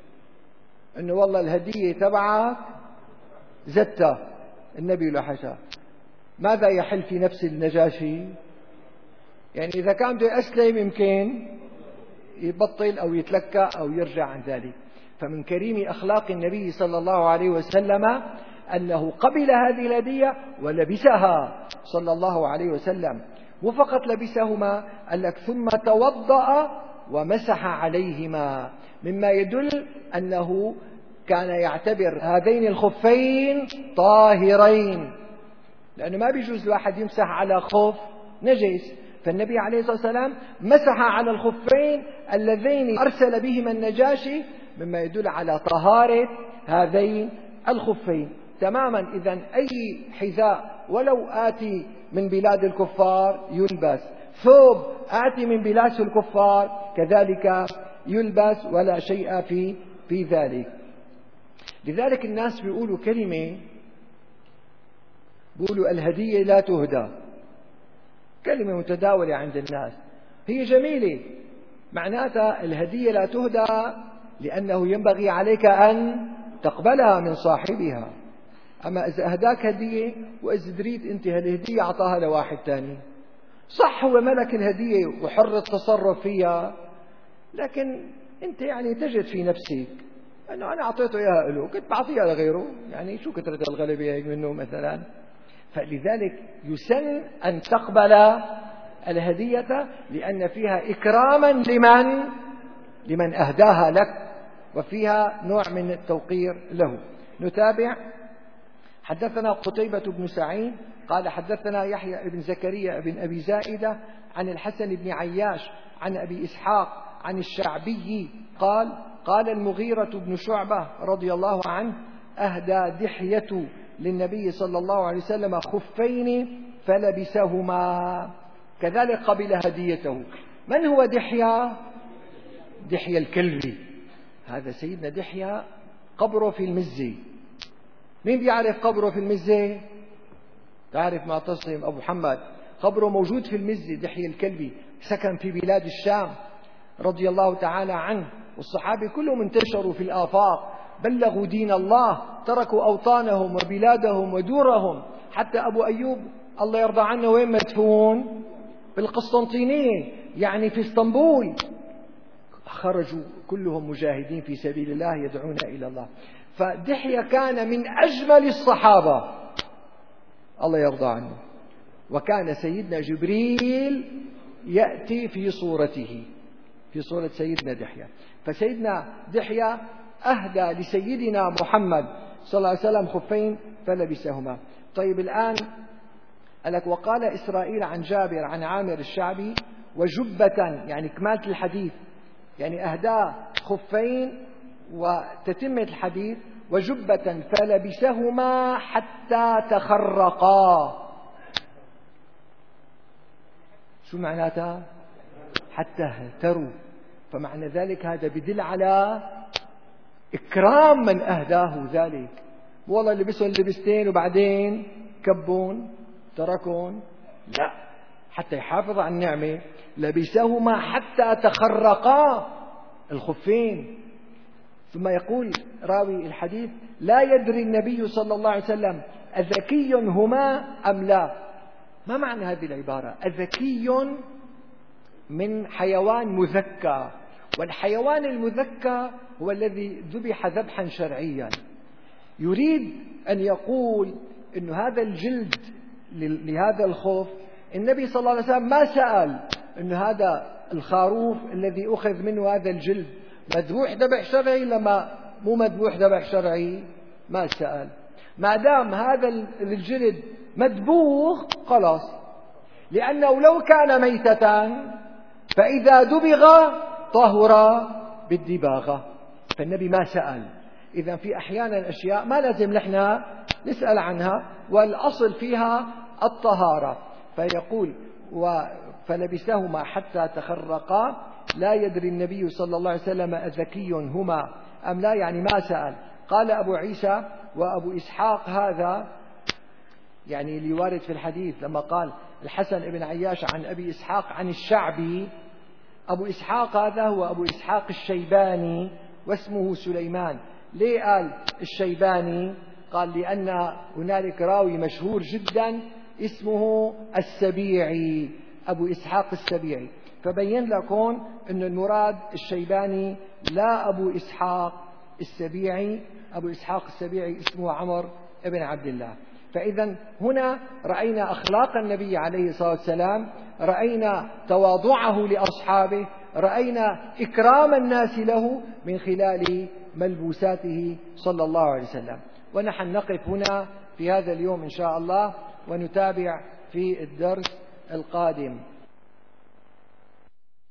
أنه والله الهدية تبعك زتة، النبي لحشها، ماذا يحل في نفس النجاشي؟ يعني إذا كان بده يسلم يمكن يبطل أو يتلكى أو يرجع عن ذلك. فمن كريم أخلاق النبي صلى الله عليه وسلم أنه قبل هذه الهدية ولبسها صلى الله عليه وسلم. وفقط لبسهما، قال لك ثم توضأ ومسح عليهما، مما يدل أنه كان يعتبر هذين الخفين طاهرين، لأنه ما بيجوز الواحد يمسح على خف نجس. فالنبي عليه الصلاة والسلام مسح على الخفين اللذين أرسل بهما النجاشي، مما يدل على طهارة هذين الخفين تماما. إذن أي حذاء ولو آتي من بلاد الكفار يلبس، ثوب آتي من بلاد الكفار كذلك يلبس، ولا شيء في في ذلك. لذلك الناس بيقولوا كلمة، بيقولوا الهدية لا تهدى، كلمة متداولة عند الناس، هي جميلة، معناتها الهدية لا تهدى لأنه ينبغي عليك أن تقبلها من صاحبها. أما إذا أهداك هدية وإذا دريت أنت هالهدية أعطاها لواحد تاني، صح هو ملك الهدية وحر التصرف فيها، لكن أنت يعني تجد في نفسك أنه أنا أعطيته إياها له، كنت بعطيها لغيره، يعني شو كثرة الغلبة هيك منه مثلا. فلذلك يسن أن تقبل الهدية لأن فيها إكراما لمن لمن أهداها لك، وفيها نوع من التوقير له. نتابع. حدثنا قتيبة بن سعيد قال حدثنا يحيى بن زكريا بن أبي زائدة عن الحسن بن عياش عن أبي إسحاق عن الشعبي قال قال المغيرة بن شعبة رضي الله عنه أهدى دحية للنبي صلى الله عليه وسلم خفين فلبسهما، كذلك قبل هديته. من هو دحية؟ دحية الكلبي، هذا سيدنا دحية قبره في المزة. مين بيعرف قبره في المزة؟ تعرف معتصم أبو محمد، قبره موجود في المزة. دحية الكلبي سكن في بلاد الشام رضي الله تعالى عنه، والصحابة كلهم انتشروا في الآفاق، بلغوا دين الله، تركوا أوطانهم وبلادهم ودورهم. حتى أبو أيوب الله يرضى عنه وين مدفون؟ بالقسطنطينية، يعني في اسطنبول. خرجوا كلهم مجاهدين في سبيل الله يدعون إلى الله. فدحية كان من أجمل الصحابة الله يرضى عنه، وكان سيدنا جبريل يأتي في صورته في صورة سيدنا دحية. فسيدنا دحية أهدى لسيدنا محمد صلى الله عليه وسلم خفين فلبسهما. طيب الآن قالك وقال إسرائيل عن جابر عن عامر الشعبي وجبة، يعني كمالة الحديث، يعني أهدى خفين وتتمة الحديث، وجبة فلبسهما حتى تخرقا. شو معناتها؟ حتى اهتروا. فمعنى ذلك هذا بدل على إكرام من أهداه ذلك. والله لبسوا اللبستين وبعدين كبون تركون، لا، حتى يحافظ على النعمة لبسهما حتى تخرقا الخفين. ثم يقول راوي الحديث لا يدري النبي صلى الله عليه وسلم أذكي هما أم لا. ما معنى هذه العبارة؟ أذكي من حيوان مذكى، والحيوان المذكى هو الذي ذبح ذبحا شرعيا. يريد أن يقول أن هذا الجلد لهذا الخوف النبي صلى الله عليه وسلم ما سأل أن هذا الخروف الذي أخذ منه هذا الجلد مذبوح ذبح شرعي لما مو مذبوح ذبح شرعي، ما سأل. ما دام هذا الجلد مذبوح خلاص، لأنه لو كان ميتة فإذا دبغ طهر بالدباغة، فالنبي ما سأل. إذا في أحيانا أشياء ما لازم نحن نسأل عنها، والأصل فيها الطهارة. فيقول فلبسهما حتى تخرقا لا يدري النبي صلى الله عليه وسلم أذكي هما أم لا، يعني ما سأل. قال أبو عيسى وأبو إسحاق هذا يعني اللي وارد في الحديث لما قال الحسن بن عياش عن أبي إسحاق عن الشعبي، أبو إسحاق هذا هو أبو إسحاق الشيباني واسمه سليمان. ليه قال الشيباني؟ قال لأن هنالك راوي مشهور جدا اسمه السبيعي، أبو إسحاق السبيعي. فبين لكم أن المراد الشيباني لا أبو إسحاق السبيعي. أبو إسحاق السبيعي اسمه عمر بن عبد الله. فإذا هنا رأينا أخلاق النبي عليه الصلاة والسلام، رأينا تواضعه لأصحابه، رأينا إكرام الناس له من خلال ملبوساته صلى الله عليه وسلم. ونحن نقف هنا في هذا اليوم إن شاء الله، ونتابع في الدرس القادم.